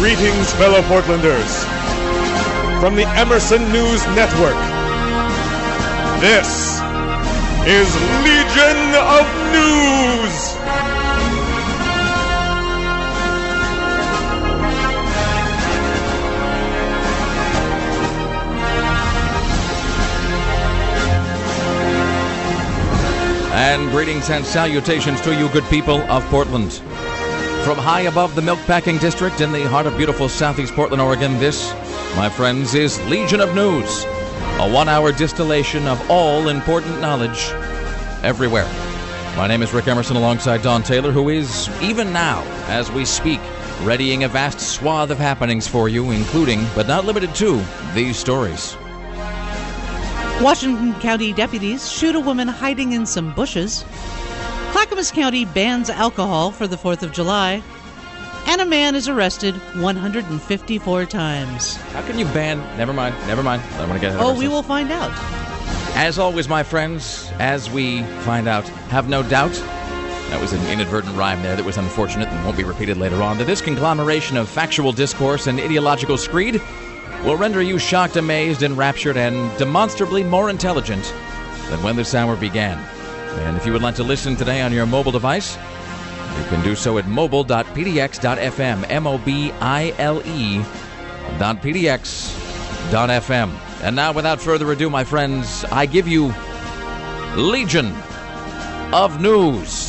Greetings, fellow Portlanders. From the Emerson News Network, this is Legion of News. And greetings and salutations to you good people of Portland. From high above the Milkpacking District in the heart of beautiful Southeast Portland, Oregon, this, my friends, is Legion of News, a 1-hour distillation of all important knowledge everywhere. My name is Rick Emerson alongside Don Taylor, who is, even now, as we speak, readying a vast swath of happenings for you, including, but not limited to, these stories. Washington County deputies shoot a woman hiding in some bushes. Clackamas County bans alcohol for the 4th of July. And a man is arrested 154 times. How can you ban? Never mind. I don't want to get ahead of ourselves. We will find out. As always, my friends, as we find out, have no doubt, that was an inadvertent rhyme there that was unfortunate and won't be repeated later on, that this conglomeration of factual discourse and ideological screed will render you shocked, amazed, enraptured, and demonstrably more intelligent than when this hour began. And if you would like to listen today on your mobile device, you can do so at mobile.pdx.fm, mobile.pdx.fm. And now, without further ado, my friends, I give you Legion of News.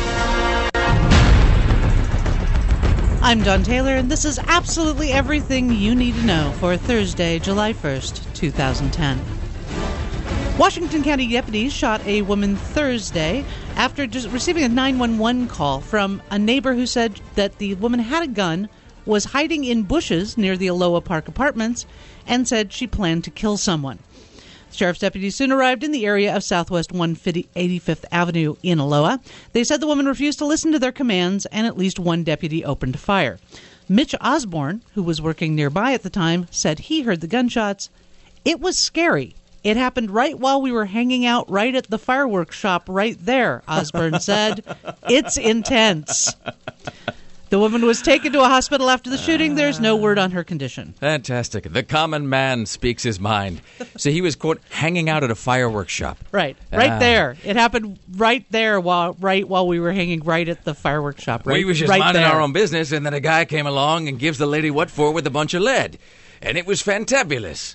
I'm Don Taylor, and this is absolutely everything you need to know for Thursday, July 1st, 2010. Washington County deputies shot a woman Thursday after receiving a 911 call from a neighbor who said that the woman had a gun, was hiding in bushes near the Aloha Park Apartments, and said she planned to kill someone. Sheriff's deputies soon arrived in the area of Southwest 185th Avenue in Aloha. They said the woman refused to listen to their commands, and at least one deputy opened fire. Mitch Osborne, who was working nearby at the time, said he heard the gunshots. It was scary. It happened right while we were hanging out right at the fireworks shop right there, Osborne said. It's intense. The woman was taken to a hospital after the shooting. There's no word on her condition. Fantastic. The common man speaks his mind. So he was, quote, hanging out at a fireworks shop. Right there. It happened right there while we were hanging right at the fireworks shop. We was just minding our own business, and then a guy came along and gives the lady what for with a bunch of lead. And it was fantabulous.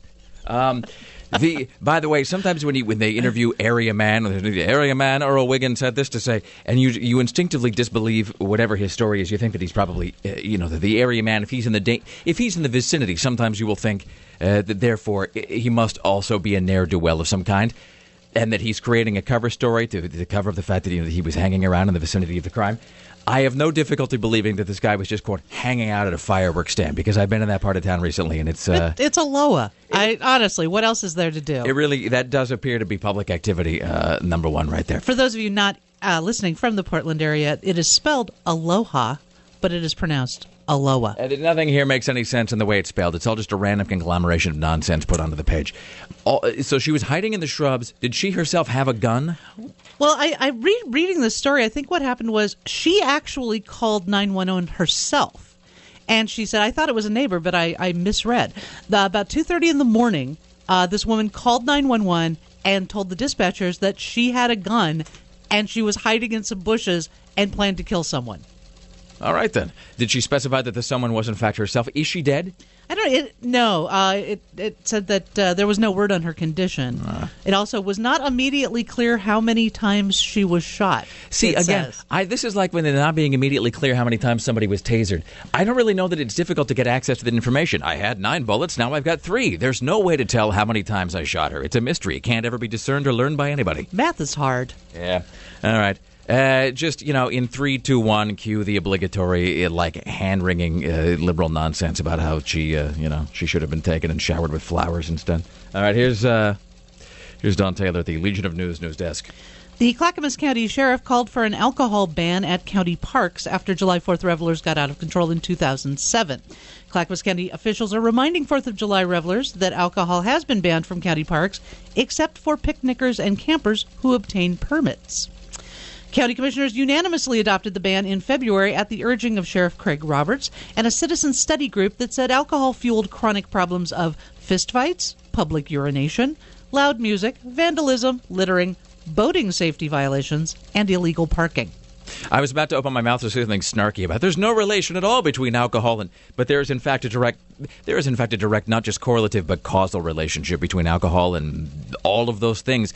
By the way, sometimes when they interview Area Man Earl Wiggins had this to say, and you instinctively disbelieve whatever his story is. You think that he's probably, the Area Man. If he's in the vicinity, sometimes you will think that therefore he must also be a ne'er-do-well of some kind, and that he's creating a cover story to cover up the fact that he was hanging around in the vicinity of the crime. I have no difficulty believing that this guy was just, quote, hanging out at a fireworks stand, because I've been in that part of town recently, and it's Aloha. Honestly, what else is there to do? That does appear to be public activity, number one right there. For those of you not listening from the Portland area, it is spelled Aloha, but it is pronounced Aloha. Nothing here makes any sense in the way it's spelled. It's all just a random conglomeration of nonsense put onto the page. So she was hiding in the shrubs. Did she herself have a gun? Well, reading this story, I think what happened was she actually called 911 herself. And she said, I thought it was a neighbor, but I misread. About 2:30 in the morning, this woman called 911 and told the dispatchers that she had a gun and she was hiding in some bushes and planned to kill someone. All right, then. Did she specify that the someone was, in fact, herself? Is she dead? I don't. No. It said that there was no word on her condition. It also was not immediately clear how many times she was shot. See, again, this is like when they're not being immediately clear how many times somebody was tasered. I don't really know that it's difficult to get access to that information. I had 9 bullets, now I've got 3. There's no way to tell how many times I shot her. It's a mystery. It can't ever be discerned or learned by anybody. Math is hard. Yeah. All right. In 3, 2, 1, cue the obligatory, hand-wringing liberal nonsense about how she should have been taken and showered with flowers instead. All right, here's Don Taylor at the Legion of News desk. The Clackamas County Sheriff called for an alcohol ban at county parks after July 4th revelers got out of control in 2007. Clackamas County officials are reminding 4th of July revelers that alcohol has been banned from county parks, except for picnickers and campers who obtain permits. County commissioners unanimously adopted the ban in February at the urging of Sheriff Craig Roberts and a citizen study group that said alcohol fueled chronic problems of fistfights, public urination, loud music, vandalism, littering, boating safety violations, and illegal parking. I was about to open my mouth to say something snarky about there's no relation at all between alcohol and, but there is in fact a direct, not just correlative but causal relationship between alcohol and all of those things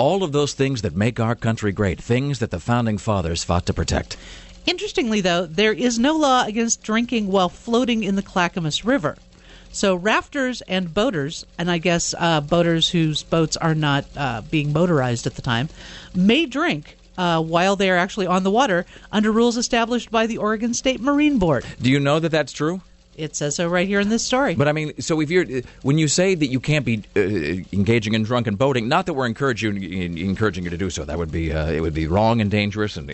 that make our country great, things that the founding fathers fought to protect. Interestingly, though, there is no law against drinking while floating in the Clackamas River. So rafters and boaters, and I guess boaters whose boats are not being motorized at the time, may drink while they are actually on the water under rules established by the Oregon State Marine Board. Do you know that that's true? It says so right here in this story. But I mean, so if when you say that you can't be engaging in drunken boating, not that we're encouraging you to do so. That would be it would be wrong and dangerous and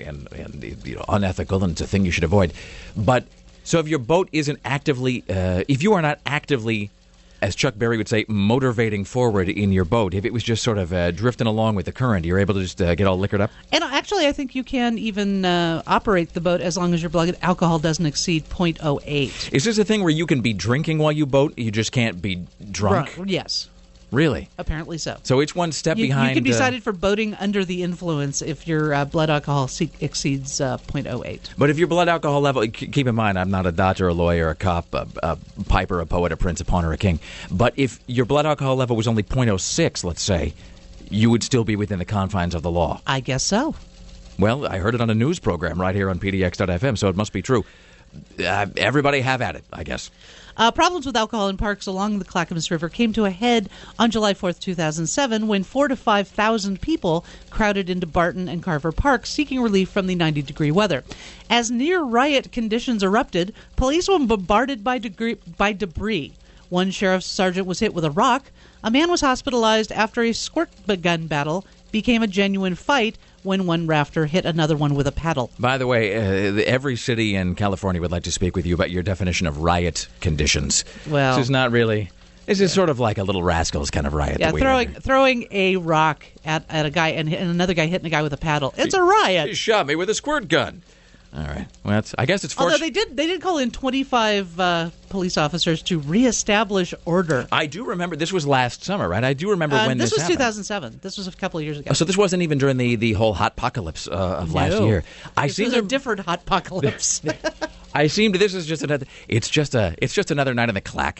unethical, and it's a thing you should avoid. But so if your boat isn't actively, if you are not actively, as Chuck Berry would say, motivating forward in your boat, if it was just sort of drifting along with the current, you're able to just get all liquored up? And actually, I think you can even operate the boat as long as your blood alcohol doesn't exceed 0.08. Is this a thing where you can be drinking while you boat, you just can't be drunk? Yes. Really? Apparently so. So it's one step behind... You can be cited for boating under the influence if your blood alcohol exceeds 0.08. But if your blood alcohol level... Keep in mind, I'm not a doctor, a lawyer, a cop, a piper, a poet, a prince, a pawn, or a king. But if your blood alcohol level was only 0.06, let's say, you would still be within the confines of the law. I guess so. Well, I heard it on a news program right here on PDX.FM, so it must be true. Everybody have at it, I guess. Problems with alcohol in parks along the Clackamas River came to a head on July 4th, 2007, when 4,000 to 5,000 people crowded into Barton and Carver Parks seeking relief from the 90-degree weather. As near-riot conditions erupted, police were bombarded by debris. One sheriff's sergeant was hit with a rock. A man was hospitalized after a squirt gun battle became a genuine fight when one rafter hit another one with a paddle. By the way, every city in California would like to speak with you about your definition of riot conditions. Well, this is not really... This is sort of like a Little Rascals kind of riot. Yeah, throwing a rock at a guy and another guy hitting a guy with a paddle. It's a riot. He shot me with a squirt gun. All right. Well, I guess it's Although they did call in 25 police officers to reestablish order. I do remember this was last summer, right? I do remember when this was happened. 2007. This was a couple of years ago. So this wasn't even during the whole hot apocalypse of last year. This was a different hot apocalypse. This is just another. It's just another night in the clack.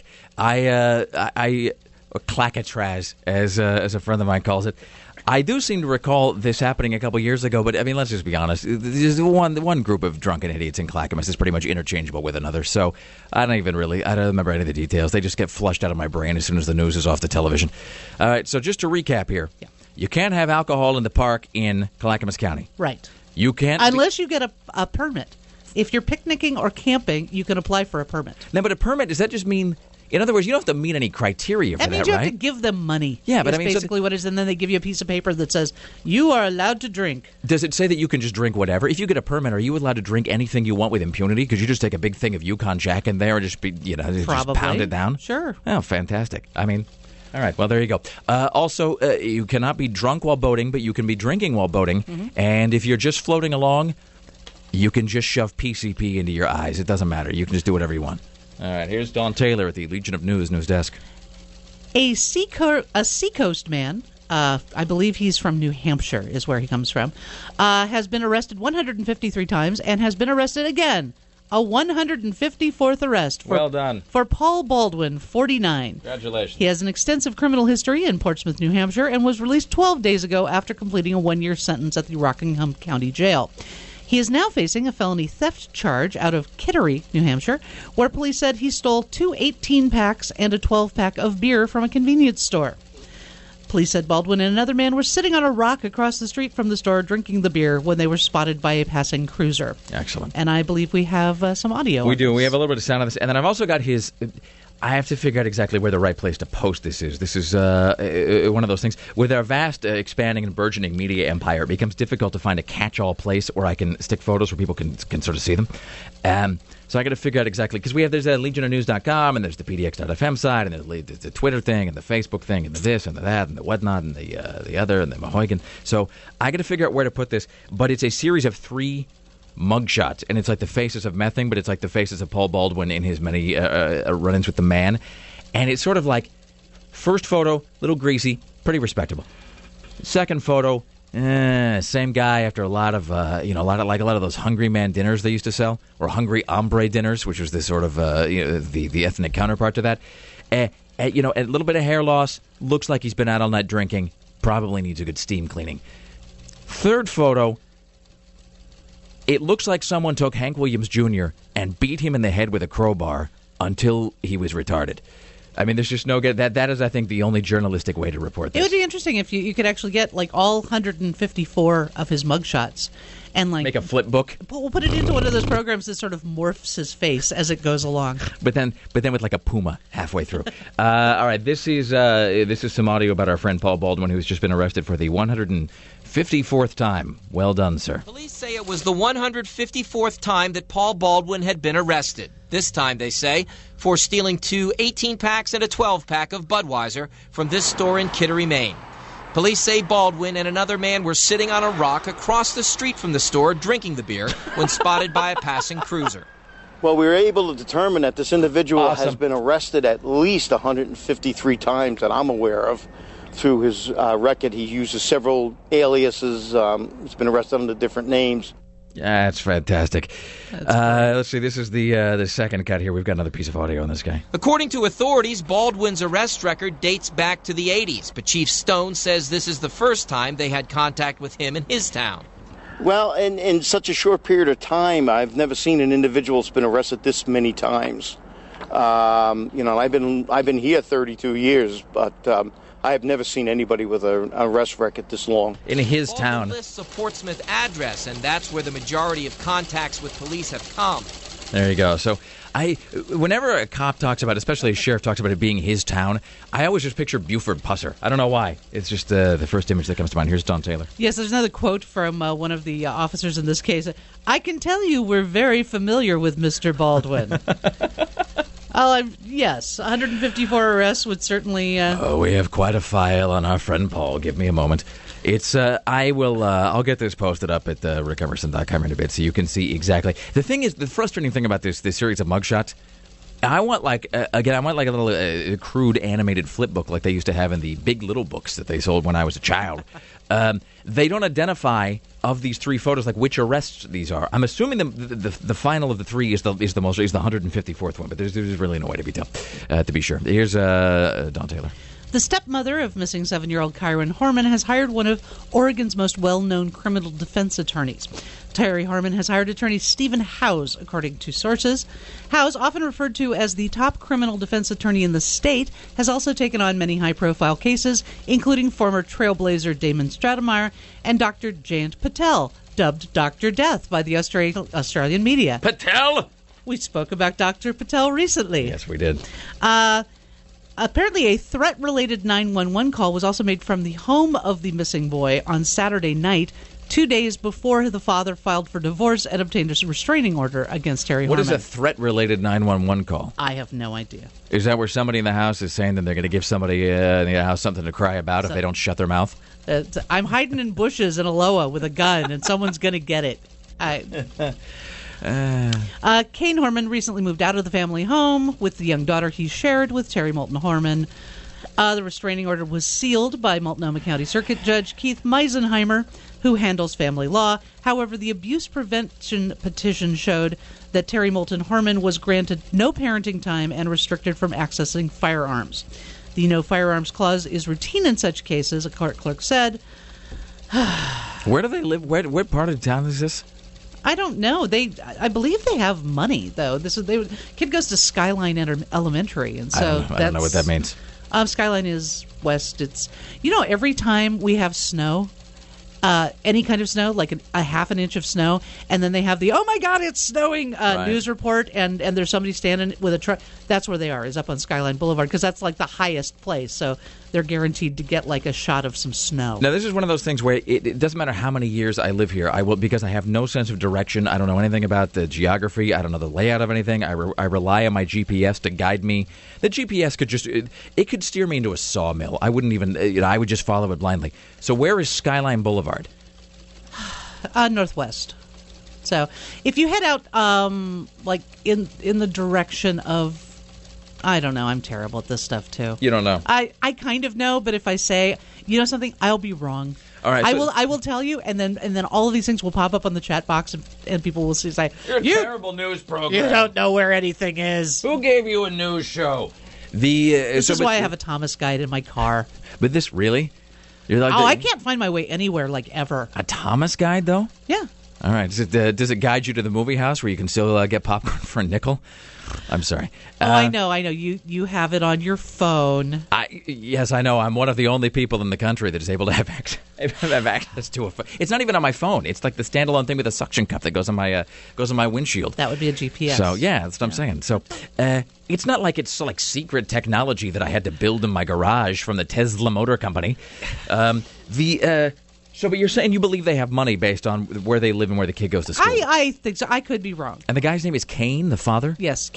Or clackatraz, as a friend of mine calls it. I do seem to recall this happening a couple years ago, but I mean, let's just be honest. There's one group of drunken idiots in Clackamas is pretty much interchangeable with another, so I don't remember any of the details. They just get flushed out of my brain as soon as the news is off the television. All right, so just to recap here. Yeah. You can't have alcohol in the park in Clackamas County. Right. You can't... Unless you get a permit. If you're picnicking or camping, you can apply for a permit. Now, but a permit, does that just mean... In other words, you don't have to meet any criteria for that, right? That means you have to give them money. Yeah, but I mean... basically what it is, and then they give you a piece of paper that says, you are allowed to drink. Does it say that you can just drink whatever? If you get a permit, are you allowed to drink anything you want with impunity? Because you just take a big thing of Yukon Jack in there and just just pound it down? Sure. Oh, fantastic. I mean... All right, well, there you go. Also, you cannot be drunk while boating, but you can be drinking while boating. Mm-hmm. And if you're just floating along, you can just shove PCP into your eyes. It doesn't matter. You can just do whatever you want. All right, here's Don Taylor at the Legion of News desk. A Seacoast man, I believe he's from New Hampshire is where he comes from, has been arrested 153 times and has been arrested again. A 154th arrest. Well done. For Paul Baldwin, 49. Congratulations. He has an extensive criminal history in Portsmouth, New Hampshire, and was released 12 days ago after completing a one-year sentence at the Rockingham County Jail. He is now facing a felony theft charge out of Kittery, New Hampshire, where police said he stole 2 18-packs and a 12-pack of beer from a convenience store. Police said Baldwin and another man were sitting on a rock across the street from the store drinking the beer when they were spotted by a passing cruiser. Excellent. And I believe we have some audio. We do. We have a little bit of sound of this. And then I've also got his... I have to figure out exactly where the right place to post this is. This is one of those things. With our vast, expanding and burgeoning media empire, it becomes difficult to find a catch-all place where I can stick photos where people can sort of see them. So I got to figure out exactly, because there's legionofnews.com, and there's the PDX.FM side, and there's the Twitter thing, and the Facebook thing, and the this, and the that, and the whatnot, and the other, and the Mahoigan. So I got to figure out where to put this, but it's a series of 3 mugshots, and it's like the faces of Mething, but it's like the faces of Paul Baldwin in his many run-ins with the man. And it's sort of like, first photo, little greasy, pretty respectable. Second photo, same guy after a lot of a lot of those hungry man dinners they used to sell, or hungry hombre dinners, which was this sort of the ethnic counterpart to that. A little bit of hair loss, looks like he's been out all night drinking, probably needs a good steam cleaning. Third photo, it looks like someone took Hank Williams Jr. and beat him in the head with a crowbar until he was retarded. I mean, there's just no good. That is, I think, the only journalistic way to report this. It would be interesting if you could actually get like all 154 of his mugshots and like make a flip book. We'll put it into one of those programs that sort of morphs his face as it goes along. But then with like a puma halfway through. All right, this is some audio about our friend Paul Baldwin, who's just been arrested for the 154th time. Well done, sir. Police say it was the 154th time that Paul Baldwin had been arrested. This time, they say, for stealing 2 18-packs and a 12-pack of Budweiser from this store in Kittery, Maine. Police say Baldwin and another man were sitting on a rock across the street from the store drinking the beer when spotted by a passing cruiser. Well, we were able to determine that this individual has been arrested at least 153 times that I'm aware of. Through his record, he uses several aliases. He's been arrested under different names. That's fantastic. Let's see. This is the second cut here. We've got another piece of audio on this guy. According to authorities, Baldwin's arrest record dates back to the 80s, but Chief Stone says this is the first time they had contact with him in his town. Well, in such a short period of time, I've never seen an individual that's been arrested this many times. I've been here 32 years, but I have never seen anybody with an arrest record this long. In his Baldwin town. lists a Portsmouth address, and that's where the majority of contacts with police have come. There you go. So whenever a cop talks about, especially a sheriff talks about it being his town, I always just picture Buford Pusser. I don't know why. It's just the first image that comes to mind. Here's Don Taylor. Yes, there's another quote from one of the officers in this case. I can tell you we're very familiar with Mr. Baldwin. Yes, 154 arrests would certainly... we have quite a file on our friend Paul. Give me a moment. It's I'll get this posted up at rickemerson.com in a bit so you can see exactly. The thing is, the frustrating thing about this series of mugshots, I want like a little crude animated flip book like they used to have in the Big Little books that they sold when I was a child. They don't identify of these 3 photos like which arrests these are. I'm assuming the final of the 3 is the 154th one, but there's really no way to be sure. Here's Don Taylor. The stepmother of missing 7-year-old Kyron Harmon has hired one of Oregon's most well-known criminal defense attorneys. Terry Harmon has hired attorney Stephen Howes, according to sources. Howes, often referred to as the top criminal defense attorney in the state, has also taken on many high-profile cases, including former trailblazer Damon Stratemeyer and Dr. Jayant Patel, dubbed Dr. Death by the Australian media. Patel! We spoke about Dr. Patel recently. Yes, we did. Apparently, a threat-related 911 call was also made from the home of the missing boy on Saturday night, 2 days before the father filed for divorce and obtained a restraining order against Terry Harmon. What is a threat-related 911 call? I have no idea. Is that where somebody in the house is saying that they're going to give somebody in the house something to cry about if they don't shut their mouth? I'm hiding in bushes in Aloha with a gun, and someone's going to get it. Kane Harmon recently moved out of the family home with the young daughter he shared with Terry Moulton Harmon. The restraining order was sealed by Multnomah County Circuit Judge Keith Meisenheimer, who handles family law. However, the abuse prevention petition showed that Terry Moulton Harmon was granted no parenting time and restricted from accessing firearms. The no firearms clause is routine in such cases, a court clerk said. Where do they live? What part of town is this? I don't know. I believe they have money though. Kid goes to Skyline Elementary, and so I don't know what that means. Skyline is west. It's every time we have snow, any kind of snow, like a half an inch of snow, and then they have the, oh my God, it's snowing news report, and there's somebody standing with a truck. That's where they are, is up on Skyline Boulevard, because that's like the highest place, so they're guaranteed to get like a shot of some snow. Now, this is one of those things where it doesn't matter how many years I live here, because I have no sense of direction. I don't know anything about the geography. I don't know the layout of anything. I rely on my GPS to guide me. The GPS could just, it could steer me into a sawmill. I wouldn't even, I would just follow it blindly. So where is Skyline Boulevard? Northwest. So if you head out like in the direction of, I don't know, I'm terrible at this stuff too. You don't know. I kind of know, but if I say, you know something, I'll be wrong. All right, I will tell you, and then all of these things will pop up on the chat box, and people will say, You're a terrible news program. You don't know where anything is. Who gave you a news show? This is why I have a Thomas guide in my car. But this really? You're like I can't find my way anywhere, like, ever. A Thomas guide, though? Yeah. All right. Does it guide you to the movie house where you can still get popcorn for a nickel? I'm sorry. I know. You have it on your phone. Yes, I know. I'm one of the only people in the country that is able to have access to a phone. It's not even on my phone. It's like the standalone thing with a suction cup that goes on my windshield. That would be a GPS. So yeah, that's what I'm saying. So it's not like it's like secret technology that I had to build in my garage from the Tesla Motor Company. But you're saying you believe they have money based on where they live and where the kid goes to school? I think so. I could be wrong. And the guy's name is Cain, the father? Yes,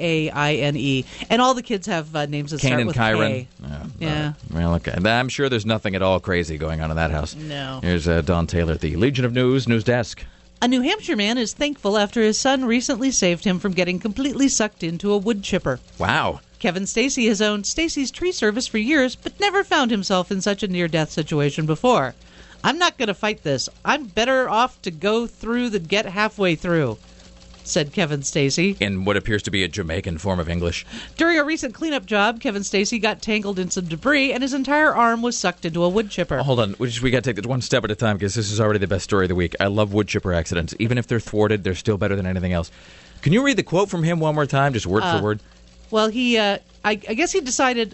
Kaine. And all the kids have names that Cain start and with Kyron. K. Yeah. Well, okay. I'm sure there's nothing at all crazy going on in that house. No. Here's Don Taylor at the Legion of News desk. A New Hampshire man is thankful after his son recently saved him from getting completely sucked into a wood chipper. Wow. Kevin Stacy has owned Stacy's Tree Service for years, but never found himself in such a near-death situation before. I'm not going to fight this. I'm better off to go through than get halfway through, said Kevin Stacy. In what appears to be a Jamaican form of English. During a recent cleanup job, Kevin Stacy got tangled in some debris and his entire arm was sucked into a wood chipper. Hold on. We got to take this one step at a time because this is already the best story of the week. I love wood chipper accidents. Even if they're thwarted, they're still better than anything else. Can you read the quote from him one more time, just word for word? Well, he, I guess he decided,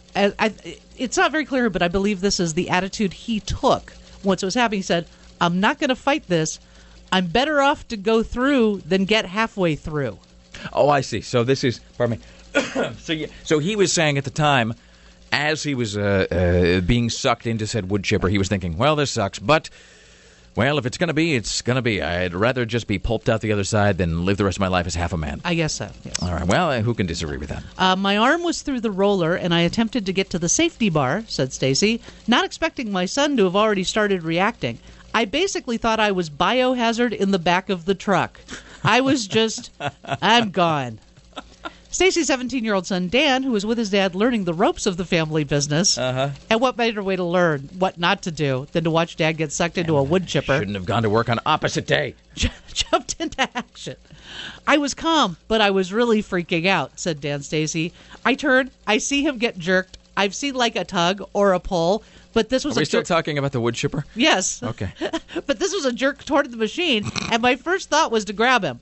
it's not very clear, but I believe this is the attitude he took once it was happening. He said, I'm not going to fight this. I'm better off to go through than get halfway through. Oh, I see. So this is, pardon me. So he was saying at the time, as he was being sucked into said wood chipper, he was thinking, well, this sucks, but, well, if it's going to be, it's going to be. I'd rather just be pulped out the other side than live the rest of my life as half a man. I guess so, yes. All right. Well, who can disagree with that? My arm was through the roller, and I attempted to get to the safety bar, said Stacy, not expecting my son to have already started reacting. I basically thought I was Biohazard in the back of the truck. I was just, I'm gone. Stacy's 17-year-old son, Dan, who was with his dad learning the ropes of the family business, and what better way to learn what not to do than to watch Dad get sucked into a wood chipper. Shouldn't have gone to work on opposite day. Jumped into action. I was calm, but I was really freaking out, said Dan Stacy. I turn, I see him get jerked. I've seen like a tug or a pull, but this was Are we still talking about the wood chipper? Yes. Okay. But this was a jerk toward the machine, and my first thought was to grab him.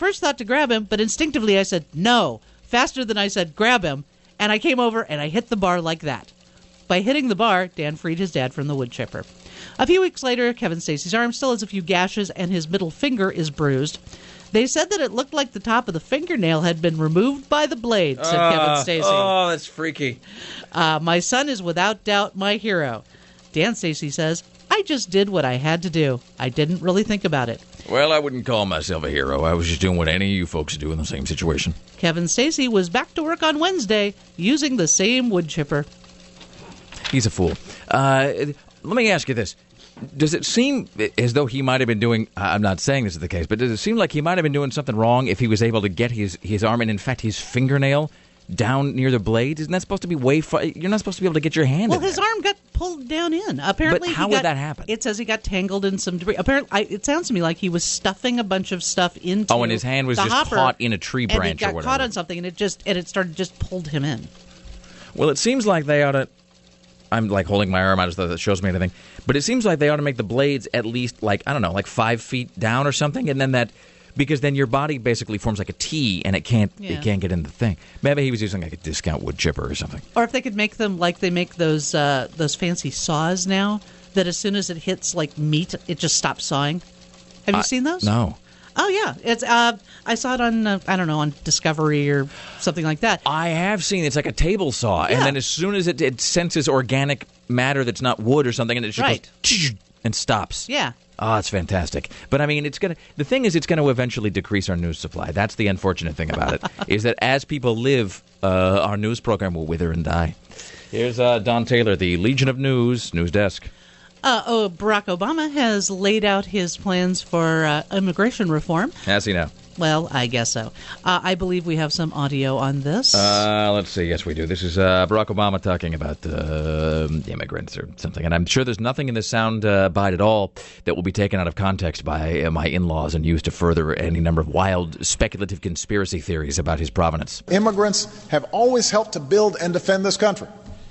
But instinctively I said, no. Faster than I said, grab him, and I came over and I hit the bar like that. By hitting the bar, Dan freed his dad from the wood chipper. A few weeks later, Kevin Stacy's arm still has a few gashes and his middle finger is bruised. They said that it looked like the top of the fingernail had been removed by the blade, said Kevin Stacy. Oh, that's freaky. My son is without doubt my hero. Dan Stacy says, I just did what I had to do. I didn't really think about it. Well, I wouldn't call myself a hero. I was just doing what any of you folks do in the same situation. Kevin Stacy was back to work on Wednesday using the same wood chipper. He's a fool. Let me ask you this. Does it seem as though he might have been doing, I'm not saying this is the case, but does it seem like he might have been doing something wrong if he was able to get his arm and, in fact, his fingernail down near the blade? Isn't that supposed to be way far? You're not supposed to be able to get your hand in Well, there. his arm got pulled down in. Apparently, But how would that happen? It says he got tangled in some debris. Apparently, it sounds to me like he was stuffing a bunch of stuff into and his hand was the just hopper, caught in a tree branch or and it got whatever. caught on something, and it started just pulled him in. Well, it seems like they ought to... I'm like holding my arm out as though that shows me anything. But it seems like they ought to make the blades at least like 5 feet down or something, and then that... Because then your body basically forms like a T, and it can't get in the thing. Maybe he was using like a discount wood chipper or something. Or if they could make them like they make those fancy saws now that as soon as it hits like meat, it just stops sawing. Have you seen those? No. Oh yeah, it's I saw it on I don't know, on Discovery or something like that. I have seen it's like a table saw, and then as soon as it senses organic matter that's not wood or something, and it just goes and stops. Yeah. Oh, it's fantastic. But I mean, the thing is, it's going to eventually decrease our news supply. That's the unfortunate thing about it, is that as people live, our news program will wither and die. Here's Don Taylor, the Legion of News desk. Barack Obama has laid out his plans for immigration reform. Has he now? Well, I guess so. I believe we have some audio on this. Let's see. Yes, we do. This is Barack Obama talking about immigrants or something. And I'm sure there's nothing in this sound bite at all that will be taken out of context by my in-laws and used to further any number of wild, speculative conspiracy theories about his provenance. Immigrants have always helped to build and defend this country.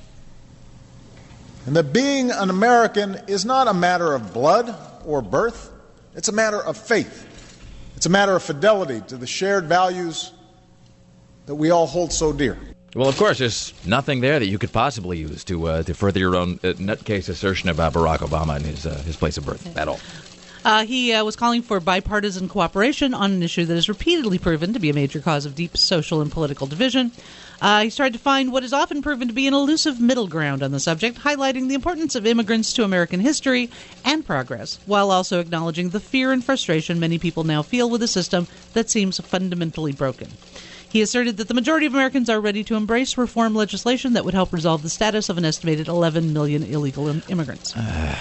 And that being an American is not a matter of blood or birth. It's a matter of faith. It's a matter of fidelity to the shared values that we all hold so dear. Well, of course, there's nothing there that you could possibly use to further your own nutcase assertion about Barack Obama and his place of birth at all. He was calling for bipartisan cooperation on an issue that is repeatedly proven to be a major cause of deep social and political division. He's tried to find what is often proven to be an elusive middle ground on the subject, highlighting the importance of immigrants to American history and progress, while also acknowledging the fear and frustration many people now feel with a system that seems fundamentally broken. He asserted that the majority of Americans are ready to embrace reform legislation that would help resolve the status of an estimated 11 million illegal immigrants.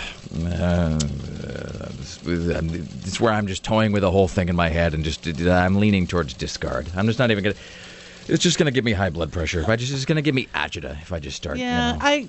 It's where I'm just toying with the whole thing in my head, and I'm leaning towards discard. I'm just not even going to... It's just going to give me high blood pressure. It's going to give me agita if I just start. Yeah,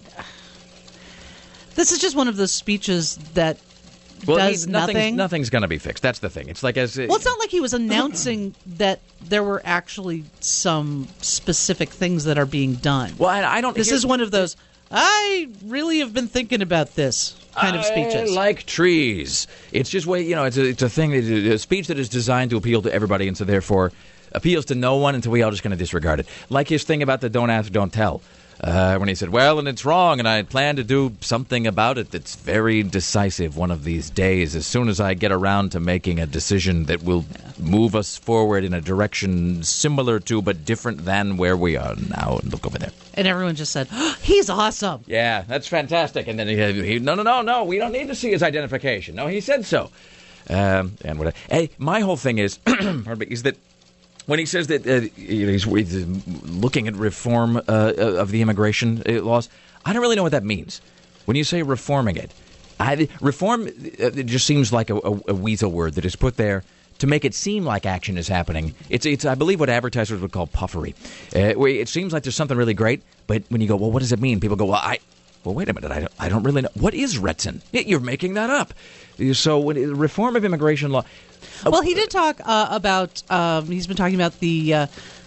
this is just one of those speeches that does nothing. Nothing's going to be fixed. That's the thing. It's like it's not like he was announcing that there were actually some specific things that are being done. Well, I don't. This is one of those. I really have been thinking about this kind of speeches. I like trees. It's just it's a thing. A speech that is designed to appeal to everybody, and so therefore appeals to no one until we all just going to disregard it. Like his thing about the don't ask, don't tell. When he said, well, and it's wrong, and I plan to do something about it that's very decisive one of these days, as soon as I get around to making a decision that will move us forward in a direction similar to but different than where we are now. And look over there. And everyone just said, oh, he's awesome. Yeah, that's fantastic. And then he no, we don't need to see his identification. No, he said so. And what? Hey, my whole thing is, is that when he says that he's looking at reform of the immigration laws, I don't really know what that means. When you say reforming it, reform it just seems like a weasel word that is put there to make it seem like action is happening. It's I believe what advertisers would call puffery. It seems like there's something really great, but when you go, well, what does it mean? People go, well, wait a minute, I don't really know. What is Retson? You're making that up. So when reform of immigration law... Well, he did talk about, he's been talking about the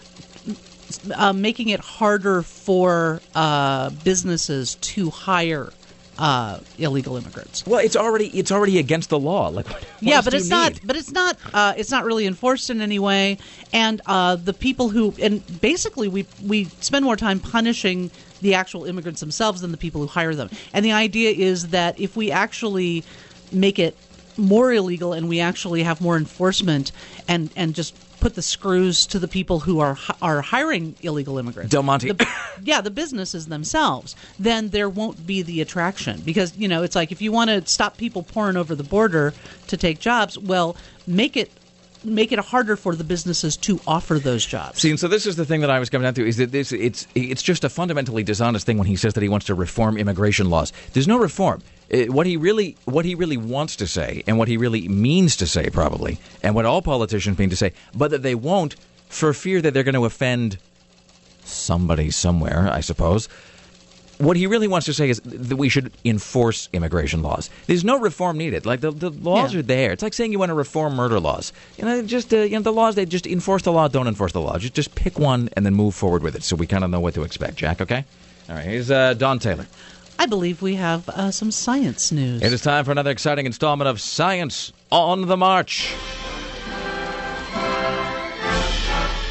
making it harder for businesses to hire illegal immigrants. Well, it's already against the law. Like, what but it's not. But it's not really enforced in any way. And the people and basically we spend more time punishing the actual immigrants themselves than the people who hire them. And the idea is that if we actually make it more illegal and we actually have more enforcement and just put the screws to the people who are hiring illegal immigrants. Del Monte. The businesses themselves, then there won't be the attraction. Because, it's like if you want to stop people pouring over the border to take jobs, well, make it harder for the businesses to offer those jobs. See, and so this is the thing that I was coming down to, is that it's just a fundamentally dishonest thing when he says that he wants to reform immigration laws. There's no reform. What he really wants to say, and what he really means to say, probably, and what all politicians mean to say, but that they won't for fear that they're going to offend somebody somewhere, I suppose. What he really wants to say is that we should enforce immigration laws. There's no reform needed. Like the laws are there. It's like saying you want to reform murder laws. The laws, they just enforce the law, don't enforce the law. Just pick one and then move forward with it, so we kind of know what to expect. Jack, okay? All right. Here's Don Taylor. I believe we have some science news. It is time for another exciting installment of Science on the March.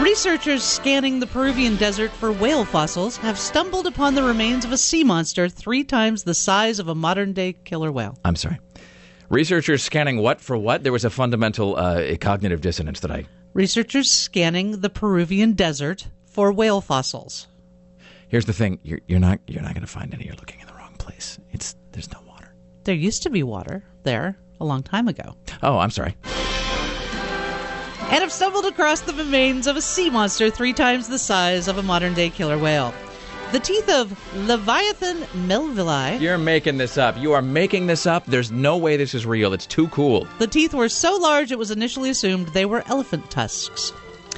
Researchers scanning the Peruvian desert for whale fossils have stumbled upon the remains of a sea monster 3 times the size of a modern-day killer whale. I'm sorry. Researchers scanning what for what? There was a fundamental cognitive dissonance that I... Researchers scanning the Peruvian desert for whale fossils. Here's the thing. You're not going to find any. You're looking in the wrong place. There's no water. There used to be water there a long time ago. Oh, I'm sorry. And have stumbled across the remains of a sea monster 3 times the size of a modern-day killer whale. The teeth of Leviathan melvillei. You're making this up. You are making this up. There's no way this is real. It's too cool. The teeth were so large it was initially assumed they were elephant tusks.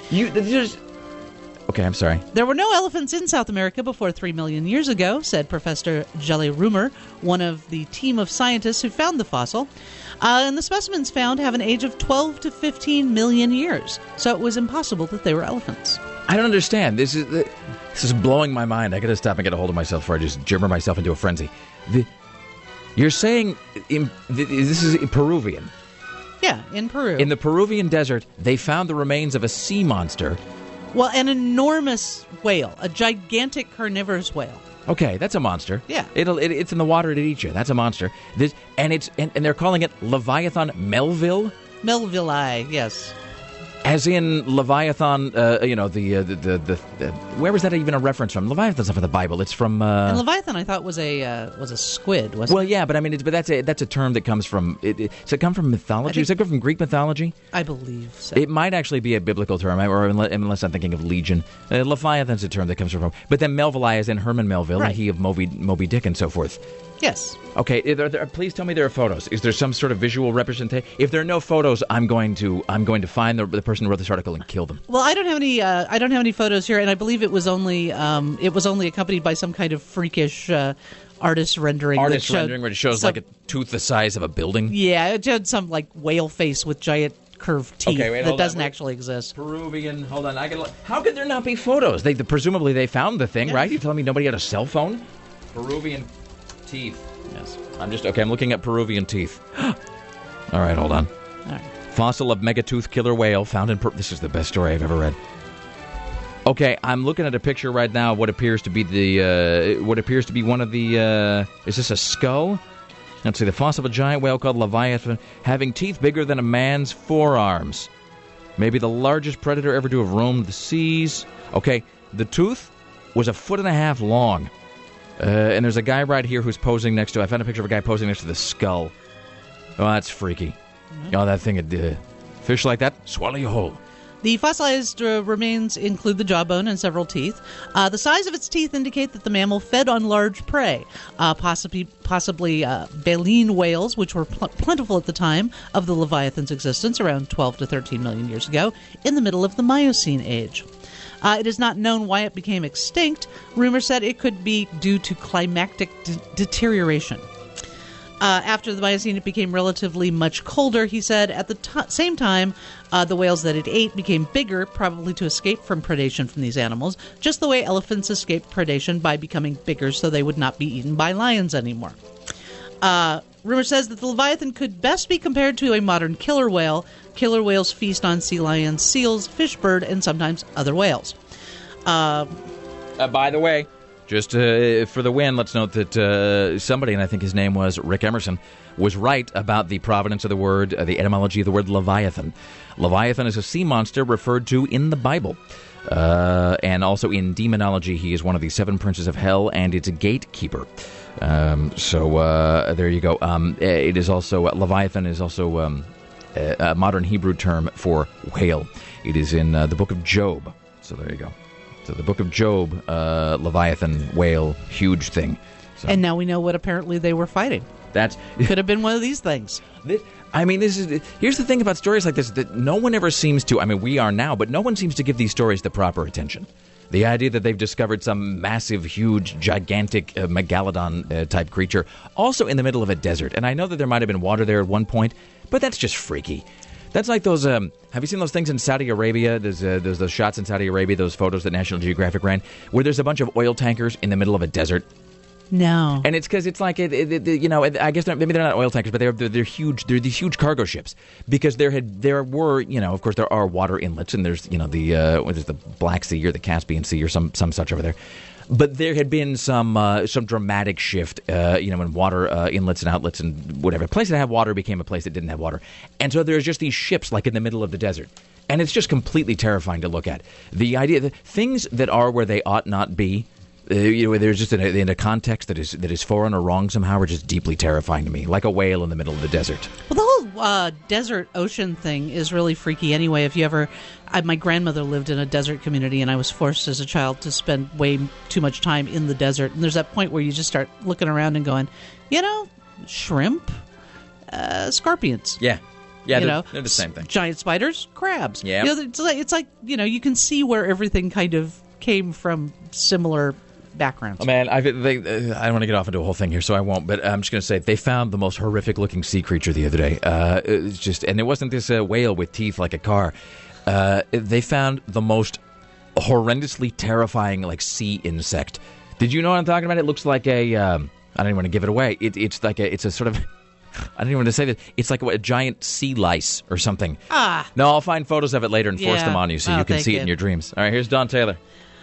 Okay, I'm sorry. There were no elephants in South America before 3 million years ago, said Professor Jelly Rumer, one of the team of scientists who found the fossil. And the specimens found have an age of 12 to 15 million years, so it was impossible that they were elephants. I don't understand. This is blowing my mind. I got to stop and get a hold of myself before I just gibber myself into a frenzy. You're saying this is Peruvian. Yeah, in Peru. In the Peruvian desert, they found the remains of a sea monster. Well, an enormous whale, a gigantic carnivorous whale. Okay, that's a monster. Yeah. It's in the water, it'll eat you. That's a monster. And they're calling it Leviathan Melville? Melvillei, yes. As in Leviathan, where was that even a reference from? Leviathan's not from the Bible. It's from. And Leviathan, I thought was a squid, wasn't it? Well, yeah, but I mean, that's a term that comes from. Does it come from mythology? Does it come from Greek mythology? I believe so. It might actually be a biblical term, or unless I'm thinking of Legion. Leviathan's a term that comes from. But then Melvillei is in Herman Melville, right. And he of Moby Dick and so forth. Yes. Okay. Please tell me there are photos. Is there some sort of visual representation? If there are no photos, I'm going to find the person who wrote this article and kill them. Well, I don't have any photos here, and I believe it was only accompanied by some kind of freakish artist rendering. Where it shows like a tooth the size of a building. Yeah, it had some like whale face with giant curved teeth that doesn't actually exist. Peruvian. Hold on. How could there not be photos? Presumably they found the thing, right? You're telling me nobody had a cell phone? Peruvian teeth. Yes. I'm looking at Peruvian teeth. All right, hold on. All right. Fossil of megatooth killer whale found in This is the best story I've ever read. Okay, I'm looking at a picture right now of what appears to be one of the is this a skull? Let's see, the fossil of a giant whale called Leviathan having teeth bigger than a man's forearms. Maybe the largest predator ever to have roamed the seas. Okay, the tooth was 1.5 feet long. And there's a guy right here who's posing next to. I found a picture of a guy posing next to the skull. Oh, that's freaky. Mm-hmm. Oh, that thing, fish like that, swallow you whole. The fossilized remains include the jawbone and several teeth. The size of its teeth indicate that the mammal fed on large prey, possibly baleen whales, which were plentiful at the time of the Leviathan's existence, around 12 to 13 million years ago, in the middle of the Miocene age. It is not known why it became extinct. Rumor said it could be due to climatic deterioration. After the Miocene, it became relatively much colder, he said. At the same time, the whales that it ate became bigger, probably to escape from predation from these animals, just the way elephants escaped predation by becoming bigger so they would not be eaten by lions anymore. Rumor says that the Leviathan could best be compared to a modern killer whale. Killer whales feast on sea lions, seals, fish bird, and sometimes other whales. By the way, just for the win, let's note that somebody, and I think his name was Rick Emerson, was right about the provenance of the word, the etymology of the word Leviathan. Leviathan is a sea monster referred to in the Bible. And also in demonology, he is one of the 7 princes of hell, and it's a gatekeeper. So there you go. It is also Leviathan is also a modern Hebrew term for whale. It is in the book of Job. So there you go. So the book of Job, Leviathan, whale, huge thing. So. And now we know what apparently they were fighting. That's could have been one of these things. Here's the thing about stories like this, that no one ever seems to, we are now, but no one seems to give these stories the proper attention. The idea that they've discovered some massive, huge, gigantic megalodon-type creature, also in the middle of a desert. And I know that there might have been water there at one point, but that's just freaky. That's like those, have you seen those things in Saudi Arabia? There's those shots in Saudi Arabia, those photos that National Geographic ran, where there's a bunch of oil tankers in the middle of a desert. No. And it's because it's like, I guess maybe they're not oil tankers, but they're huge. They're these huge cargo ships because there were, of course, there are water inlets, and there's, what is the Black Sea or the Caspian Sea or some such over there. But there had been some dramatic shift, in water inlets and outlets and whatever. A place that had water became a place that didn't have water. And so there's just these ships like in the middle of the desert. And it's just completely terrifying to look at. The idea that things that are where they ought not be, there's just in a context that is foreign or wrong somehow, are just deeply terrifying to me, like a whale in the middle of the desert. Well, the whole desert ocean thing is really freaky anyway. If you ever, my grandmother lived in a desert community, and I was forced as a child to spend way too much time in the desert. And there's that point where you just start looking around and going, shrimp, scorpions. Yeah. Yeah, they're the same thing. Giant spiders, crabs. Yeah. It's like, you can see where everything kind of came from similar backgrounds. Oh, man, I don't want to get off into a whole thing here, so I won't. But I'm just going to say they found the most horrific-looking sea creature the other day. And it wasn't this whale with teeth like a car. They found the most horrendously terrifying sea insect. Did you know what I'm talking about? It looks like a. I don't even want to give it away. It's a sort of. I don't even want to say that. It's like a giant sea lice or something. No, I'll find photos of it later and force them on you so you can see it in your dreams. All right, here's Don Taylor.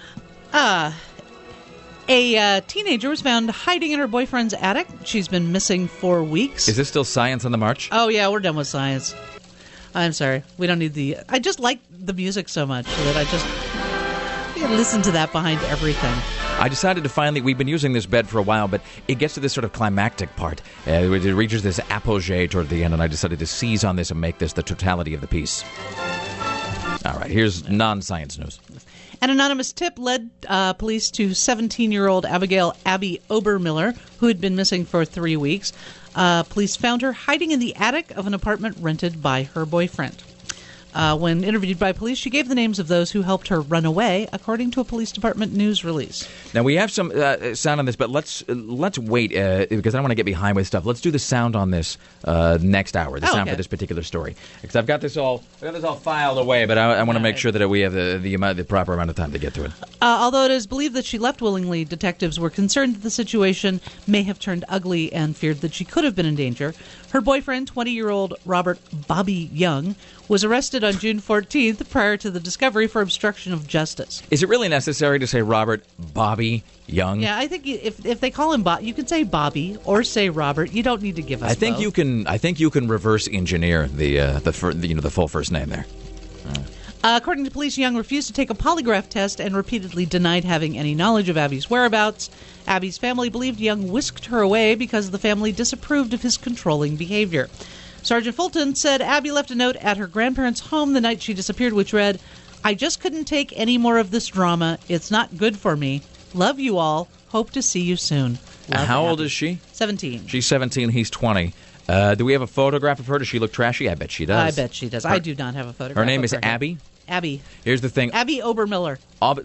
A teenager was found hiding in her boyfriend's attic. She's been missing for weeks. Is this still Science on the March? Oh, yeah, we're done with science. I'm sorry. We don't need I just like the music so much that I just listen to that behind everything. I decided to finally, we've been using this bed for a while, but it gets to this sort of climactic part. It reaches this apogee toward the end, and I decided to seize on this and make this the totality of the piece. All right, here's non-science news. An anonymous tip led police to 17-year-old Abby Obermiller, who had been missing for 3 weeks. Police found her hiding in the attic of an apartment rented by her boyfriend. When interviewed by police, she gave the names of those who helped her run away, according to a police department news release. Now, we have some sound on this, but let's wait, because I don't want to get behind with stuff. Let's do the sound on this next hour, the sound for this particular story. Because I've got this all filed away, but I want to make sure that we have the proper amount of time to get to it. Although it is believed that she left willingly, detectives were concerned that the situation may have turned ugly and feared that she could have been in danger. Her boyfriend, 20-year-old Robert Bobby Young, was arrested on June 14th prior to the discovery for obstruction of justice. Is it really necessary to say Robert Bobby Young? Yeah, I think if they call him Bob, you can say Bobby or say Robert. You don't need to give us. I think you can reverse engineer the full first name there. According to police, Young refused to take a polygraph test and repeatedly denied having any knowledge of Abby's whereabouts. Abby's family believed Young whisked her away because the family disapproved of his controlling behavior. Sergeant Fulton said Abby left a note at her grandparents' home the night she disappeared, which read, "I just couldn't take any more of this drama. It's not good for me. Love you all. Hope to see you soon." How old is she? 17. She's 17. He's 20. Do we have a photograph of her? Does she look trashy? I bet she does. I bet she does. I do not have a photograph. Her name is her. Abby? Abby. Here's the thing. Abby Obermiller.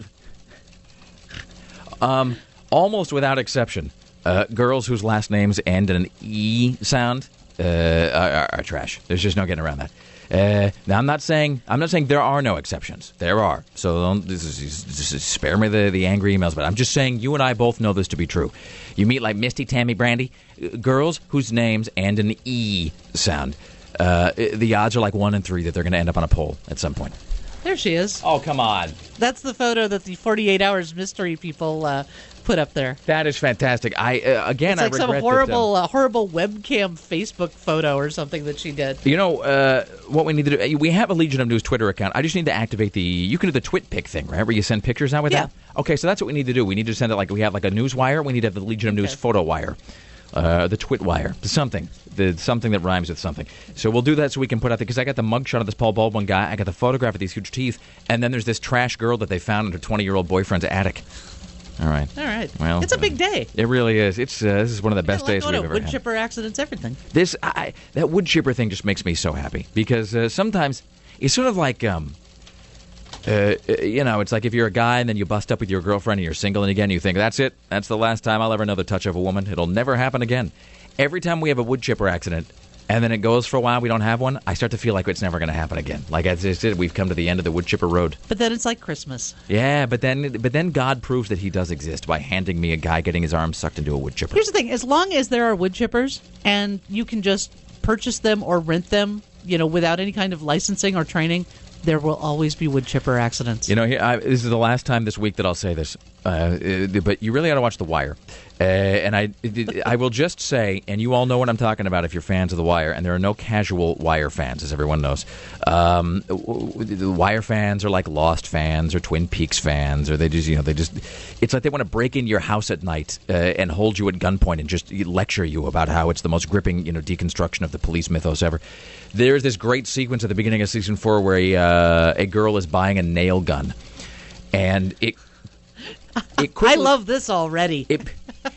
Almost without exception, girls whose last names end in an E sound are trash. There's just no getting around that. Now, I'm not saying there are no exceptions. There are. So this is spare me the angry emails, but I'm just saying you and I both know this to be true. You meet like Misty, Tammy, Brandy, girls whose names end in an E sound. The odds are like 1 in 3 that they're going to end up on a poll at some point. There she is. Oh, come on. That's the photo that the 48 Hours Mystery people put up there. That is fantastic. It's like some horrible webcam Facebook photo or something that she did. You know what we need to do? We have a Legion of News Twitter account. I just need to activate you can do the TwitPic thing, right, where you send pictures out with that? Okay, so that's what we need to do. We need to send it like we have like a news wire. We need to have the Legion of News photo wire. The twit wire, something that rhymes with something. So we'll do that so we can put out because I got the mugshot of this Paul Baldwin guy. I got the photograph of these huge teeth, and then there's this trash girl that they found in her 20-year-old boyfriend's attic. All right. Well, it's a big day. It really is. This is one of the best days we've ever had. Wood chipper accidents, everything. That wood chipper thing just makes me so happy because sometimes it's sort of like. It's like if you're a guy and then you bust up with your girlfriend and you're single and again you think, that's it. That's the last time I'll ever know the touch of a woman. It'll never happen again. Every time we have a wood chipper accident, and then it goes for a while, we don't have one, I start to feel like it's never going to happen again. Like I just said, we've come to the end of the wood chipper road. But then it's like Christmas. Yeah, but then God proves that he does exist by handing me a guy getting his arm sucked into a wood chipper. Here's the thing. As long as there are wood chippers and you can just purchase them or rent them, without any kind of licensing or training, there will always be wood chipper accidents. This is the last time this week that I'll say this, but you really ought to watch The Wire. And I will just say, and you all know what I'm talking about if you're fans of The Wire, and there are no casual Wire fans, as everyone knows. The Wire fans are like Lost fans or Twin Peaks fans, or they just it's like they want to break in your house at night and hold you at gunpoint and just lecture you about how it's the most gripping, deconstruction of the police mythos ever. There's this great sequence at the beginning of season 4 where a girl is buying a nail gun, and it quickly, I love this already. It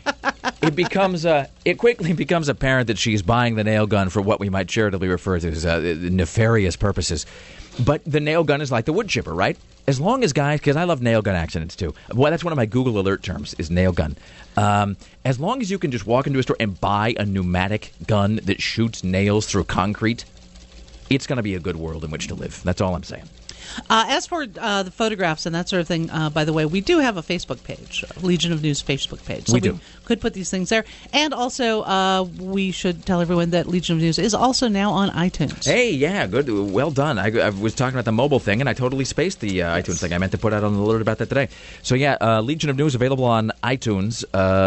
quickly becomes apparent that she's buying the nail gun for what we might charitably refer to as nefarious purposes. But the nail gun is like the wood chipper, right? As long as guys, because I love nail gun accidents too. Well, that's one of my Google alert terms is nail gun. As long as you can just walk into a store and buy a pneumatic gun that shoots nails through concrete, it's going to be a good world in which to live. That's all I'm saying. As for the photographs and that sort of thing, by the way, we do have a Facebook page, Legion of News Facebook page. So we could put these things there. And also, we should tell everyone that Legion of News is also now on iTunes. Hey, yeah, good. Well done. I was talking about the mobile thing, and I totally spaced the iTunes thing. I meant to put out an alert about that today. So, yeah, Legion of News available on iTunes,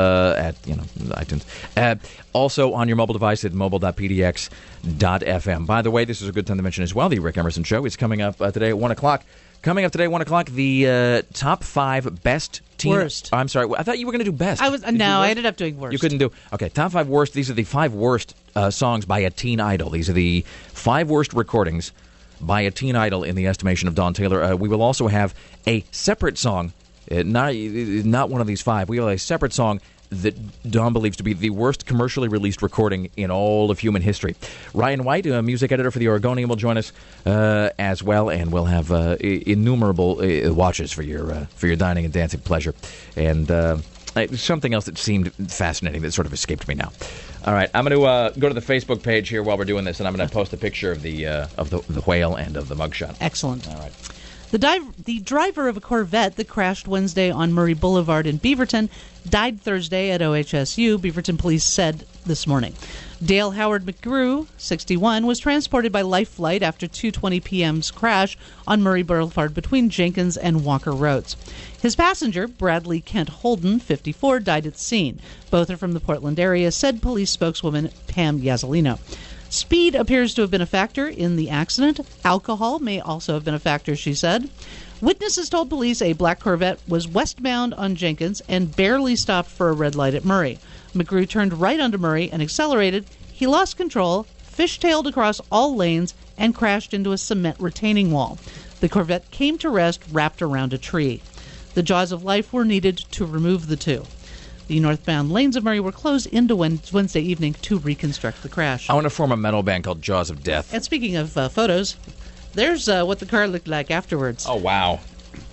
iTunes. Also on your mobile device at mobile.pdx.fm. By the way, this is a good time to mention as well, the Rick Emerson Show is coming up today at 1 o'clock. Coming up today at 1 o'clock, the top 5 best teen... Worst. I'm sorry, I thought you were going to do best. I ended up doing worst. You couldn't do... Okay, top 5 worst. These are the 5 worst songs by a teen idol. These are the 5 worst recordings by a teen idol in the estimation of Don Taylor. We will also have a separate song, not one of these 5. We will have a separate song that Don believes to be the worst commercially released recording in all of human history. Ryan White, a music editor for the Oregonian, will join us as well, and we'll have innumerable watches for your dining and dancing pleasure. And something else that seemed fascinating that sort of escaped me now. All right, I'm going to go to the Facebook page here while we're doing this, and I'm going to post a picture of the whale and of the mugshot. Excellent. All right. The driver of a Corvette that crashed Wednesday on Murray Boulevard in Beaverton died Thursday at OHSU, Beaverton police said this morning. Dale Howard McGrew, 61, was transported by Life Flight after 2:20 p.m.'s crash on Murray Boulevard between Jenkins and Walker Roads. His passenger, Bradley Kent Holden, 54, died at the scene. Both are from the Portland area, said police spokeswoman Pam Yazzolino. Speed appears to have been a factor in the accident. Alcohol may also have been a factor, she said. Witnesses told police a black Corvette was westbound on Jenkins and barely stopped for a red light at Murray. McGrew turned right onto Murray and accelerated. He lost control, fishtailed across all lanes, and crashed into a cement retaining wall. The Corvette came to rest wrapped around a tree. The jaws of life were needed to remove the two. The northbound lanes of Murray were closed into Wednesday evening to reconstruct the crash. I want to form a metal band called Jaws of Death. And speaking of photos, there's what the car looked like afterwards. Oh, wow.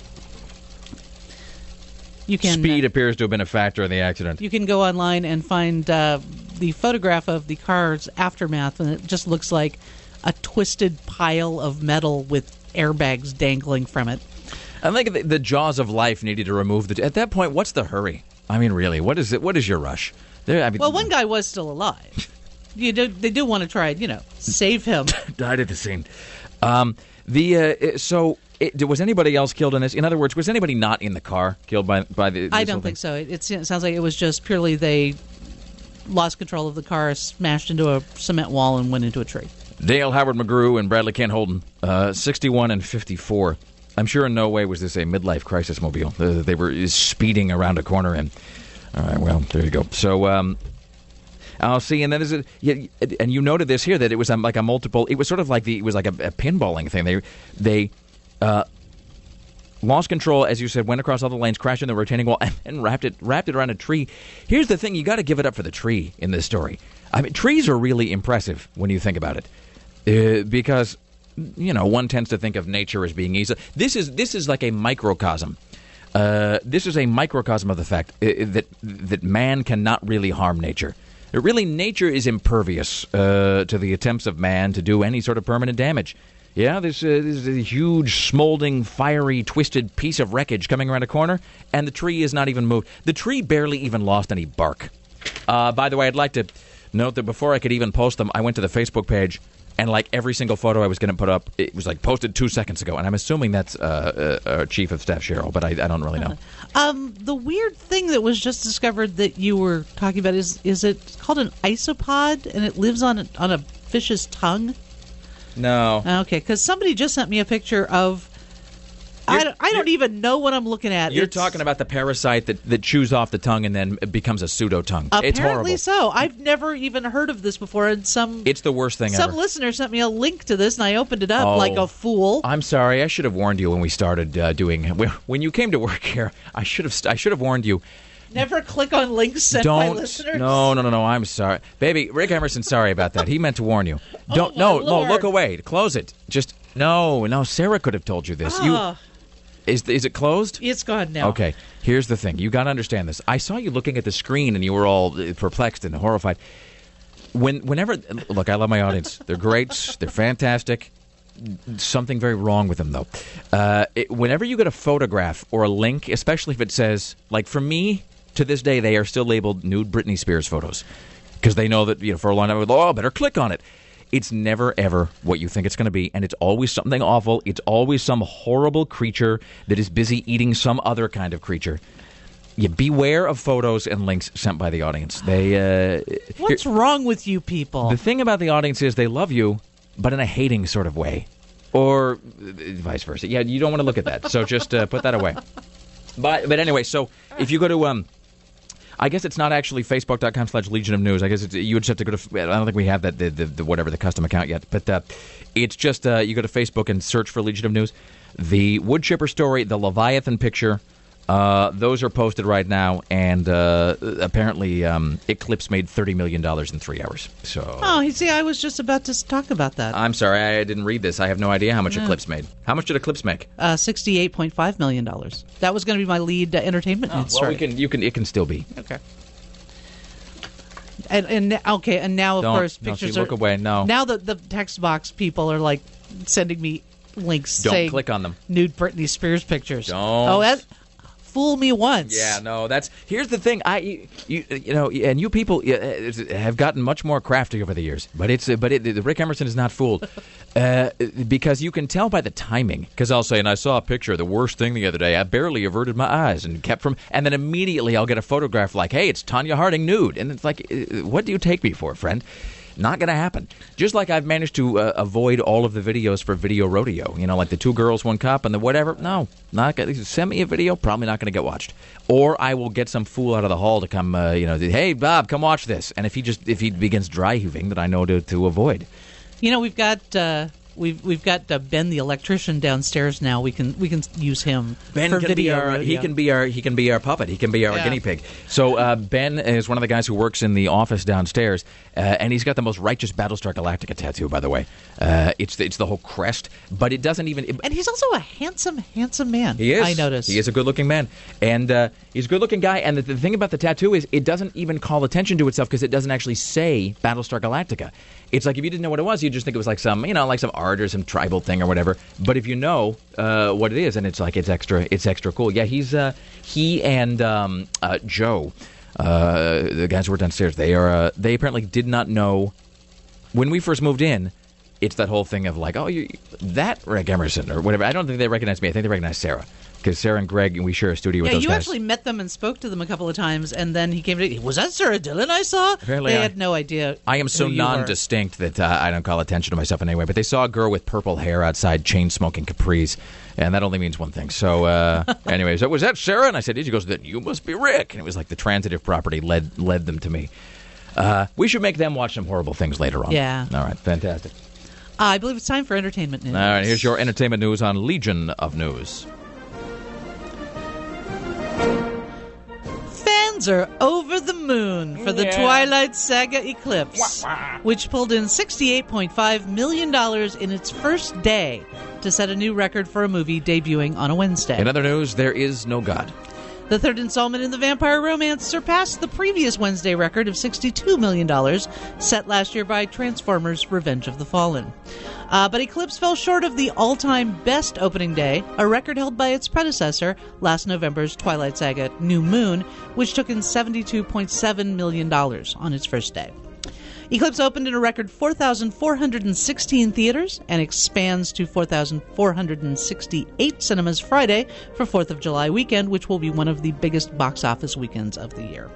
Speed appears to have been a factor in the accident. You can go online and find the photograph of the car's aftermath, and it just looks like a twisted pile of metal with airbags dangling from it. I think the jaws of life needed to remove the... At that point, what's the hurry? I mean, really, what is it? What is your rush? Well, one guy was still alive. They do want to try, save him. Died at the scene. Was anybody else killed in this? In other words, was anybody not in the car killed by the... I don't think so. It sounds like it was just purely they lost control of the car, smashed into a cement wall, and went into a tree. Dale Howard McGrew and Bradley Kent Holden, 61 and 54. I'm sure in no way was this a midlife crisis mobile. They were speeding around a corner, and all right, well, there you go. So, I'll see. And then and you noted this here that it was like a multiple. It was sort of like it was like a pinballing thing. They lost control, as you said, went across all the lanes, crashed in the retaining wall, and wrapped it around a tree. Here's the thing: you got to give it up for the tree in this story. I mean, trees are really impressive when you think about it, because. One tends to think of nature as being easy. This is like a microcosm. This is a microcosm of the fact that man cannot really harm nature. Really, nature is impervious to the attempts of man to do any sort of permanent damage. Yeah, this is a huge, smoldering, fiery, twisted piece of wreckage coming around a corner, and the tree is not even moved. The tree barely even lost any bark. By the way, I'd like to note that before I could even post them, I went to the Facebook page, and like every single photo I was going to put up, it was like posted 2 seconds ago, and I'm assuming that's Chief of Staff Cheryl, but I don't really know. The weird thing that was just discovered that you were talking about is it called an isopod, and it lives on a fish's tongue? No. Okay, because somebody just sent me a picture of... I don't even know what I'm looking at. You're talking about the parasite that chews off the tongue and then becomes a pseudo-tongue. It's horrible. Apparently so. I've never even heard of this before, and it's the worst thing ever. Some listener sent me a link to this, and I opened it up like a fool. I'm sorry. I should have warned you when we started doing... When you came to work here, I should have warned you. Never click on links sent by listeners. No. I'm sorry. Baby, Rick Emerson's sorry about that. He meant to warn you. No, look away. Close it. Just, no, Sarah could have told you this. Is it closed? It's gone now. Okay, here's the thing. You got to understand this. I saw you looking at the screen, and you were all perplexed and horrified. Whenever... Look, I love my audience. They're great. They're fantastic. Something very wrong with them, though. Whenever you get a photograph or a link, especially if it says... Like, for me, to this day, they are still labeled nude Britney Spears photos. Because they know that, for a long time, I better click on it. It's never, ever what you think it's going to be, and it's always something awful. It's always some horrible creature that is busy eating some other kind of creature. You beware of photos and links sent by the audience. What's wrong with you people? The thing about the audience is they love you, but in a hating sort of way. Or vice versa. Yeah, you don't want to look at that, so just put that away. But anyway, so if you go to... I guess it's not actually Facebook.com/Legion of News. I guess you would just have to go to... I don't think we have that, the whatever, the custom account yet. But it's just you go to Facebook and search for Legion of News. The wood chipper story, the Leviathan picture, those are posted right now. And apparently Eclipse made $30 million in 3 hours. So. Oh, you see, I was just about to talk about that. I'm sorry, I didn't read this. I have no idea how much Eclipse made. How much did Eclipse make? $68.5 million. That was going to be my lead entertainment news story. It can still be. Okay. And now of course pictures look away. No. Now the text box people are like sending me links. Don't click on them. Nude Britney Spears pictures. Don't. Oh, that fool me once. Yeah, no. Here's the thing. And you people have gotten much more crafty over the years. But Rick Emerson is not fooled because you can tell by the timing. Because I'll say, and I saw a picture of the worst thing the other day. I barely averted my eyes and kept from. And then immediately I'll get a photograph like, hey, it's Tonya Harding nude, and it's like, what do you take me for, friend? Not going to happen. Just like I've managed to avoid all of the videos for Video Rodeo. Like the 2 girls, 1 cup, and the whatever. No, not gonna, send me a video. Probably not going to get watched. Or I will get some fool out of the hall to come. Hey Bob, come watch this. And if he begins dry heaving, that I know to avoid. We've got. We've got Ben the electrician downstairs now. We can use him. Ben for can video. He can be our puppet. He can be our guinea pig. So Ben is one of the guys who works in the office downstairs, and he's got the most righteous Battlestar Galactica tattoo. By the way, it's the whole crest, but it doesn't even. And he's also a handsome man. He is. I noticed. He is a good-looking man, and he's a good-looking guy. And the thing about the tattoo is, it doesn't even call attention to itself because it doesn't actually say Battlestar Galactica. It's like if you didn't know what it was, you'd just think it was like some art or some tribal thing or whatever. But if you know what it is, and it's extra cool. Yeah, he and Joe, the guys who were downstairs, they apparently did not know when we first moved in. It's that whole thing of like, that Rick Emerson or whatever. I don't think they recognized me. I think they recognized Sarah. Because Sarah and Greg, we share a studio with those guys. Yeah, you actually met them and spoke to them a couple of times, and then he came to... Was that Sarah Dillon I saw? Apparently they had no idea. I am so non-distinct that I don't call attention to myself in any way. But they saw a girl with purple hair outside chain-smoking Capris, and that only means one thing. So, anyway, so was that Sarah? And I said, he goes, then you must be Rick. And it was like the transitive property led them to me. We should make them watch some horrible things later on. Yeah. All right, fantastic. I believe it's time for entertainment news. All right, here's your entertainment news on Legion of News. Fans are over the moon for the Twilight Saga Eclipse, which pulled in $68.5 million in its first day to set a new record for a movie debuting on a Wednesday. In other news, there is no God. The third installment in the vampire romance surpassed the previous Wednesday record of $62 million set last year by Transformers: Revenge of the Fallen. But Eclipse fell short of the all-time best opening day, a record held by its predecessor, last November's Twilight Saga New Moon, which took in $72.7 million on its first day. Eclipse opened in a record 4,416 theaters and expands to 4,468 cinemas Friday for 4th of July weekend, which will be one of the biggest box office weekends of the year.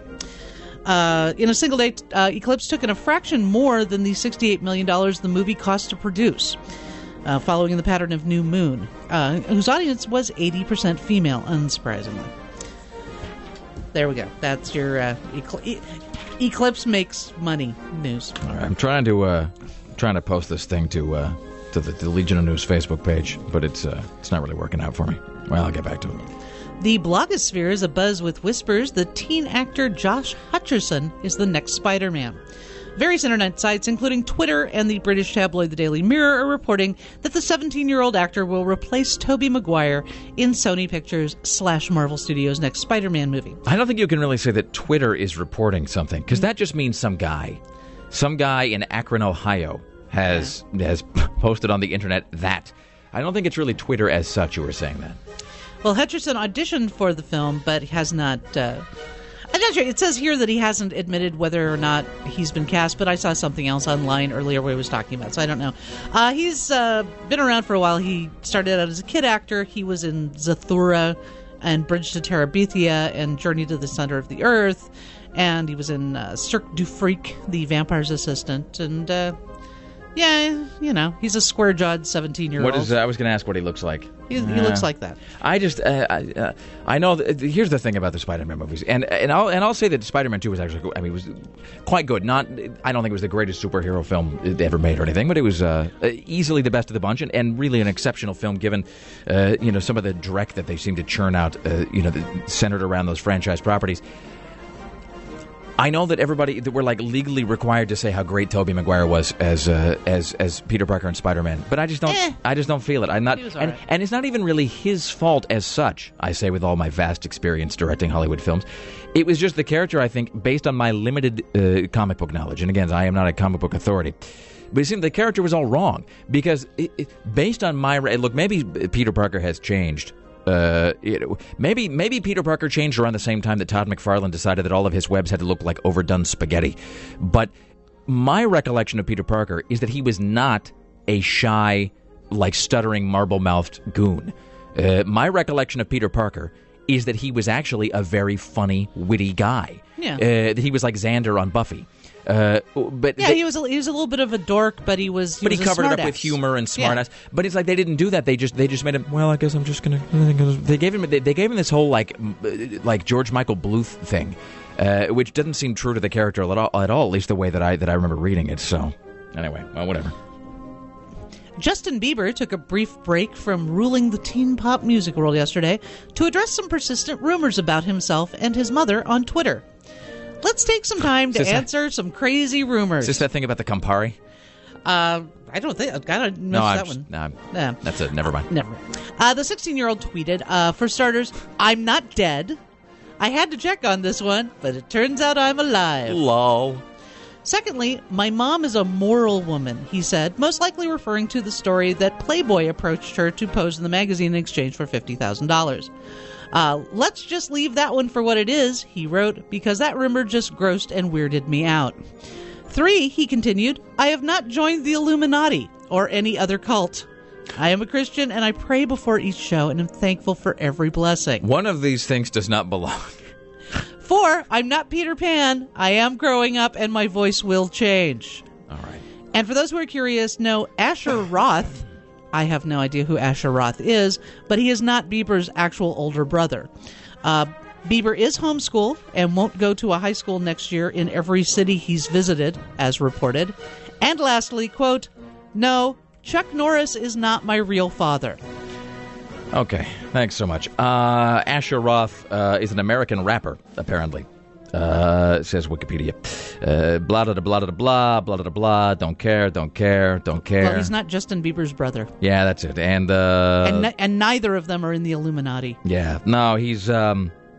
In a single day, Eclipse took in a fraction more than the $68 million the movie cost to produce, following the pattern of New Moon, whose audience was 80% female, unsurprisingly. There we go. That's your Eclipse makes money news. All right, I'm trying to post this thing to the Legion of News Facebook page, but it's not really working out for me. Well, I'll get back to it. The blogosphere is abuzz with whispers that teen actor Josh Hutcherson is the next Spider-Man. Various internet sites, including Twitter and the British tabloid The Daily Mirror, are reporting that the 17-year-old actor will replace Tobey Maguire in Sony Pictures / Marvel Studios' next Spider-Man movie. I don't think you can really say that Twitter is reporting something, because that just means some guy in Akron, Ohio has posted on the internet that. I don't think it's really Twitter as such. You were saying that. Well, Hutcherson auditioned for the film, but has not... I'm not sure. It says here that he hasn't admitted whether or not he's been cast, but I saw something else online earlier where he was talking about, so I don't know. He's been around for a while. He started out as a kid actor. He was in Zathura and Bridge to Terabithia and Journey to the Center of the Earth, and he was in Cirque du Freak, the vampire's assistant, and... yeah, you know, he's a square-jawed 17-year-old. What is? I was going to ask what he looks like. He looks like that. I just, I know. Here's the thing about the Spider-Man movies, and I'll say that Spider-Man 2 was actually, was quite good. I don't think it was the greatest superhero film ever made or anything, but it was easily the best of the bunch, and really an exceptional film given, some of the dreck that they seem to churn out, centered around those franchise properties. I know that that we're legally required to say how great Tobey Maguire was as Peter Parker and Spider-Man, but I just don't feel it. I'm not, and it's not even really his fault as such. I say with all my vast experience directing Hollywood films, it was just the character. I think based on my limited comic book knowledge, and again, I am not a comic book authority. But it seemed the character was all wrong because based on my look, maybe Peter Parker has changed. Maybe Peter Parker changed around the same time that Todd McFarlane decided that all of his webs had to look like overdone spaghetti. But my recollection of Peter Parker is that he was not a shy, stuttering, marble-mouthed goon. My recollection of Peter Parker is that he was actually a very funny, witty guy. Yeah. That he was like Xander on Buffy. He was a little bit of a dork, but he covered it up with humor and smartass. Yeah. But it's like they didn't do that. They just made him. Well, I guess I'm just gonna. They gave him this whole like George Michael Bluth thing, which doesn't seem true to the character at all. At least the way that I remember reading it. So anyway, well, whatever. Justin Bieber took a brief break from ruling the teen pop music world yesterday to address some persistent rumors about himself and his mother on Twitter. Let's take some time to answer some crazy rumors. Is this that thing about the Campari? I don't think I've got to miss that one. No, that's it. Never mind. Never mind. The 16-year-old tweeted, for starters, I'm not dead. I had to check on this one, but it turns out I'm alive. Lol. Secondly, my mom is a moral woman, he said, most likely referring to the story that Playboy approached her to pose in the magazine in exchange for $50,000. Let's just leave that one for what it is, he wrote, because that rumor just grossed and weirded me out. 3, he continued, I have not joined the Illuminati or any other cult. I am a Christian and I pray before each show and am thankful for every blessing. One of these things does not belong. 4, I'm not Peter Pan. I am growing up and my voice will change. All right. And for those who are curious, no, Asher Roth... I have no idea who Asher Roth is, but he is not Bieber's actual older brother. Bieber is homeschooled and won't go to a high school next year in every city he's visited, as reported. And lastly, quote, no, Chuck Norris is not my real father. Okay, thanks so much. Asher Roth is an American rapper, apparently. Says Wikipedia. Blah, blah, blah, blah, blah, blah, blah, blah, don't care. Well, he's not Justin Bieber's brother. Yeah, that's it. And neither of them are in the Illuminati. Yeah. No, he's,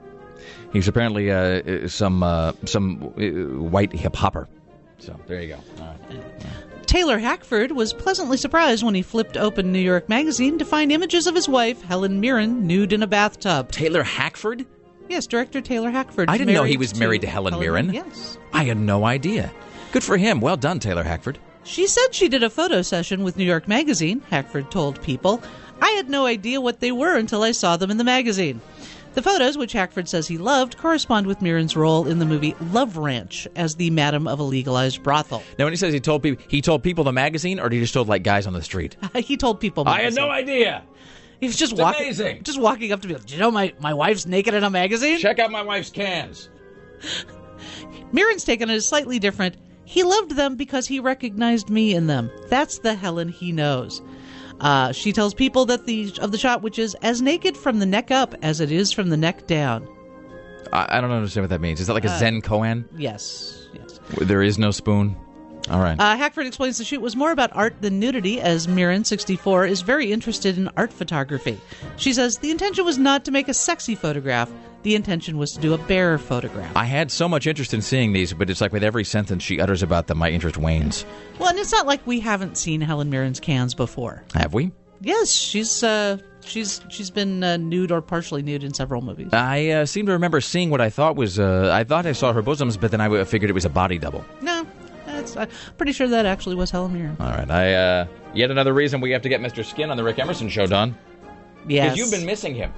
He's apparently some white hip hopper. So there you go. All right. Taylor Hackford was pleasantly surprised when he flipped open New York Magazine to find images of his wife, Helen Mirren, nude in a bathtub. Taylor Hackford? Yes, director Taylor Hackford. I didn't know he was married to Helen Mirren. Yes. I had no idea. Good for him. Well done, Taylor Hackford. She said she did a photo session with New York Magazine, Hackford told People. I had no idea what they were until I saw them in the magazine. The photos, which Hackford says he loved, correspond with Mirren's role in the movie Love Ranch as the madam of a legalized brothel. Now, when he says he told People the magazine, or did he just told like guys on the street? He told People I magazine. had no idea. He was just amazing. Just walking up to me. Do you know my wife's naked in a magazine? Check out my wife's cans. Mirren's take on it is slightly different. He loved them because he recognized me in them. That's the Helen he knows. She tells People that the shot, which is as naked from the neck up as it is from the neck down. I don't understand what that means. Is that like a Zen koan? Yes. There is no spoon? All right. Hackford explains the shoot was more about art than nudity, as Mirren, 64, is very interested in art photography. She says the intention was not to make a sexy photograph. The intention was to do a bare photograph. I had so much interest in seeing these, but it's like with every sentence she utters about them, my interest wanes. Well, and it's not like we haven't seen Helen Mirren's cans before. Have we? Yes, she's been nude or partially nude in several movies. I seem to remember seeing what I thought was... I thought I saw her bosoms, but then I figured it was a body double. No, I'm pretty sure that actually was Helen Mirren. All right. Yet another reason we have to get Mr. Skin on the Rick Emerson Show, Don. Yes. Because you've been missing him.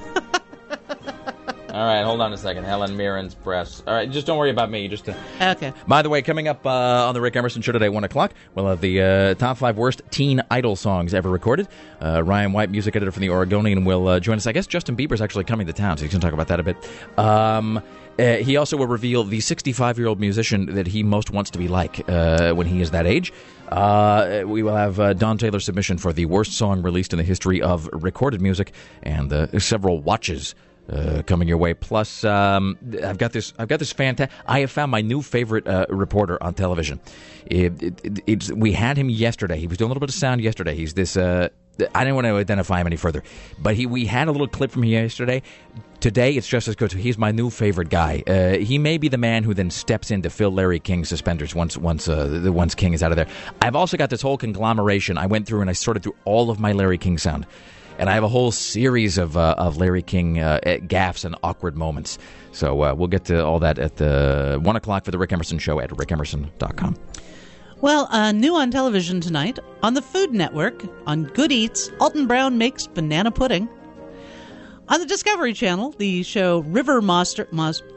All right, hold on a second. Helen Mirren's breasts. All right, just don't worry about me. Okay. By the way, coming up on the Rick Emerson Show today, 1 o'clock, we'll have the top 5 worst teen idol songs ever recorded. Ryan White, music editor from the Oregonian, will join us. I guess Justin Bieber's actually coming to town, so he's going to talk about that a bit. He also will reveal the 65-year-old musician that he most wants to be like when he is that age. We will have Don Taylor's submission for the worst song released in the history of recorded music, and several watches coming your way. Plus, I've got this fantastic. I have found my new favorite reporter on television. We had him yesterday. He was doing a little bit of sound yesterday. He's this. I didn't want to identify him any further, but we had a little clip from him yesterday. Today, it's just as good. He's my new favorite guy. He may be the man who then steps in to fill Larry King's suspenders once King is out of there. I've also got this whole conglomeration. I went through and I sorted through all of my Larry King sound. And I have a whole series of Larry King gaffes and awkward moments. So we'll get to all that at 1 o'clock for the Rick Emerson Show at rickemerson.com. Well, new on television tonight, on the Food Network, on Good Eats, Alton Brown makes banana pudding. On the Discovery Channel, the show River Monsters,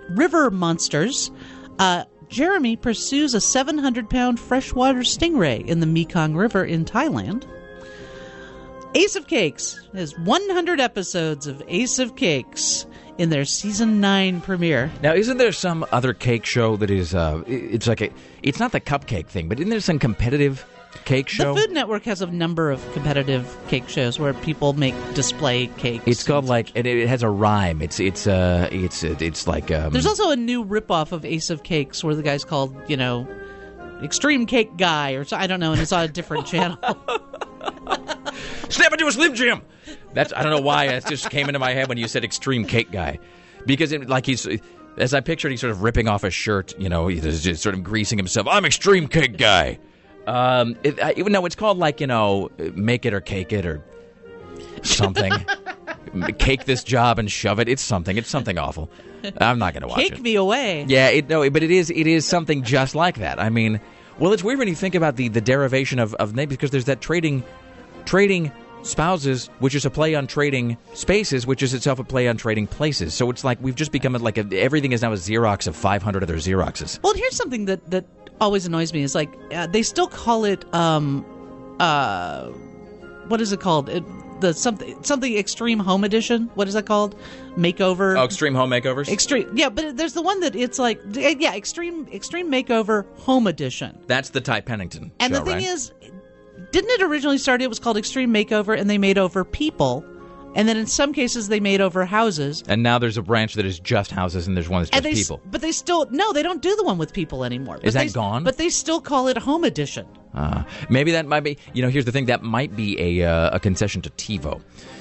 Jeremy pursues a 700-pound freshwater stingray in the Mekong River in Thailand. Ace of Cakes has 100 episodes of Ace of Cakes in their season 9 premiere. Now, isn't there some other cake show that is? It's not the cupcake thing, but isn't there some competitive cake show? The Food Network has a number of competitive cake shows where people make display cakes. It's called like it has a rhyme. It's like. There's also a new ripoff of Ace of Cakes where the guy's called Extreme Cake Guy or so, I don't know, and it's on a different channel. Snap into a Slim Jim. I don't know why it just came into my head when you said Extreme Cake Guy, because as I pictured, he's sort of ripping off his shirt. He's just sort of greasing himself. I'm Extreme Cake Guy. Even though it's called Make It or Cake It or something. Cake this job and shove it. It's something awful. I'm not going to watch it. Cake me away. Yeah, but it is something just like that. I mean, well, it's weird when you think about the derivation of name, because there's that trading spouses, which is a play on trading spaces, which is itself a play on trading places. So it's like we've just become everything is now a Xerox of 500 other Xeroxes. Well, here's something that always annoys me is they still call it what is it called? Something Extreme Home Edition. What is that called? Makeover. Oh, Extreme Home Makeovers. Extreme. Yeah, but there's the one that it's Extreme Makeover Home Edition. That's the Ty Pennington. And show, the thing right? is, didn't it originally start? It was called Extreme Makeover, and they made over people. And then in some cases, they made over houses. And now there's a branch that is just houses, and there's one that's just people. But they still... No, they don't do the one with people anymore. Is that gone? But they still call it Home Edition. Maybe that might be... here's the thing. That might be a concession to TiVo.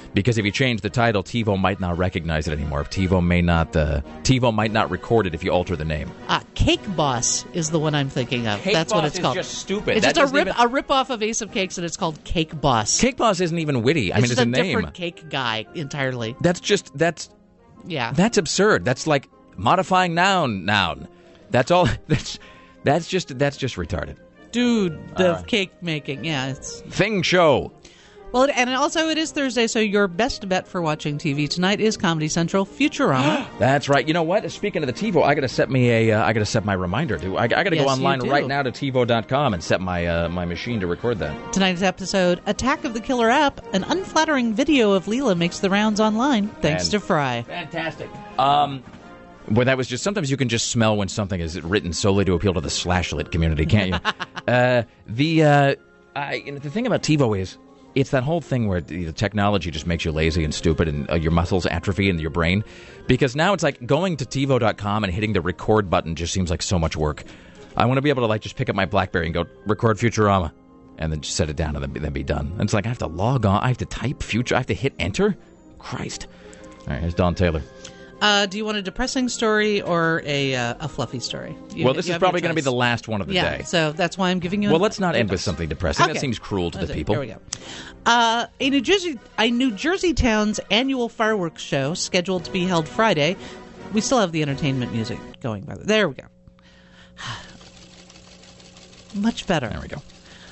Because if you change the title, TiVo might not recognize it anymore. TiVo might not record it if you alter the name. Cake Boss is the one I'm thinking of. Cake That's Boss what it's called. It's just stupid. It's just a rip-off of Ace of Cakes, and it's called Cake Boss. Cake Boss isn't even witty. It's it's a name. different cake guy entirely. That's absurd. That's like modifying noun. That's all. That's just retarded. Dude, the cake making. Yeah, it's Thing Show. Well, and also it is Thursday, so your best bet for watching TV tonight is Comedy Central Futurama. That's right. You know what? Speaking of the TiVo, I got to set my reminder. I got to go online right now to TiVo.com and set my my machine to record that. Tonight's episode: Attack of the Killer App. An unflattering video of Leela makes the rounds online, thanks to Fry. Fantastic. Well, that was just sometimes you can just smell when something is written solely to appeal to the slashlit community, can't you? The thing about TiVo is, it's that whole thing where the technology just makes you lazy and stupid and your muscles atrophy in your brain. Because now it's like going to TiVo.com and hitting the record button just seems like so much work. I want to be able to just pick up my BlackBerry and go record Futurama and then just set it down and then be done. And it's like I have to log on. I have to type Future. I have to hit enter. Christ. All right, here's Don Taylor. Do you want a depressing story or a fluffy story? This is probably going to be the last one of the day. So that's why I'm giving you. Well, let's not end with something depressing. Okay. That seems cruel to the people. Here we go. A New Jersey town's annual fireworks show scheduled to be held Friday. We still have the entertainment music going. By the way. There we go. Much better. There we go.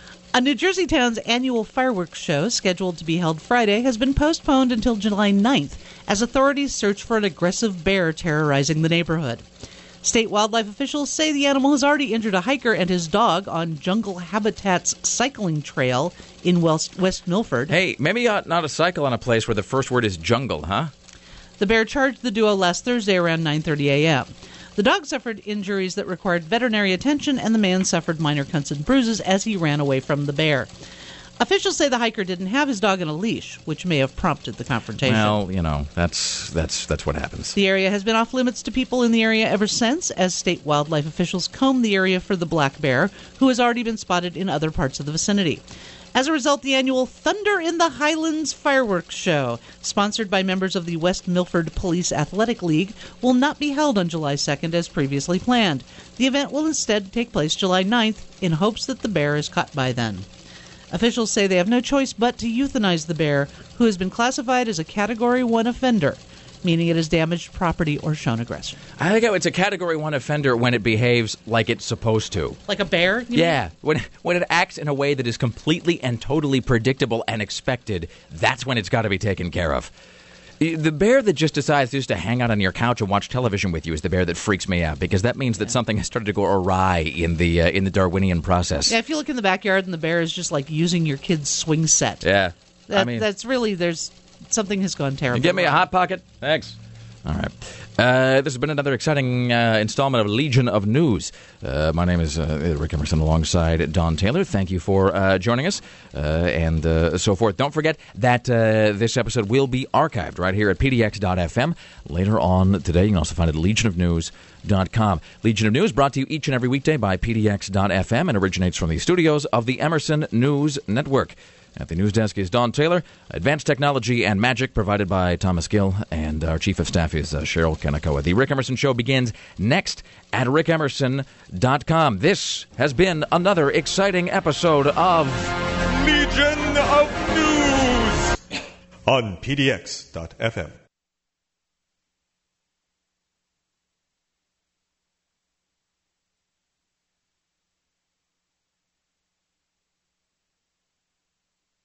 A New Jersey town's annual fireworks show, scheduled to be held Friday, has been postponed until July 9th as authorities search for an aggressive bear terrorizing the neighborhood. State wildlife officials say the animal has already injured a hiker and his dog on Jungle Habitat's cycling trail in West Milford. Hey, maybe you ought not to cycle on a place where the first word is jungle, huh? The bear charged the duo last Thursday around 9:30 a.m. The dog suffered injuries that required veterinary attention, and the man suffered minor cuts and bruises as he ran away from the bear. Officials say the hiker didn't have his dog in a leash, which may have prompted the confrontation. Well, that's what happens. The area has been off limits to people in the area ever since, as state wildlife officials comb the area for the black bear, who has already been spotted in other parts of the vicinity. As a result, the annual Thunder in the Highlands fireworks show, sponsored by members of the West Milford Police Athletic League, will not be held on July 2nd as previously planned. The event will instead take place July 9th in hopes that the bear is caught by then. Officials say they have no choice but to euthanize the bear, who has been classified as a Category 1 offender, meaning it has damaged property or shown aggression. I think it's a Category 1 offender when it behaves like it's supposed to. Like a bear? Yeah. When it acts in a way that is completely and totally predictable and expected, that's when it's got to be taken care of. The bear that just decides just to hang out on your couch and watch television with you is the bear that freaks me out, because that means that something has started to go awry in the Darwinian process. Yeah, if you look in the backyard and the bear is just like using your kid's swing set. Yeah. That's really, something has gone terrible. Give me a Hot Pocket? Thanks. All right. This has been another exciting installment of Legion of News. My name is Rick Emerson alongside Don Taylor. Thank you for joining us and so forth. Don't forget that this episode will be archived right here at pdx.fm later on today. You can also find it at legionofnews.com. Legion of News brought to you each and every weekday by pdx.fm and originates from the studios of the Emerson News Network. At the news desk is Don Taylor. Advanced technology and magic provided by Thomas Gill. And our chief of staff is Cheryl Kanakoa. The Rick Emerson Show begins next at rickemerson.com. This has been another exciting episode of Legion of News on pdx.fm.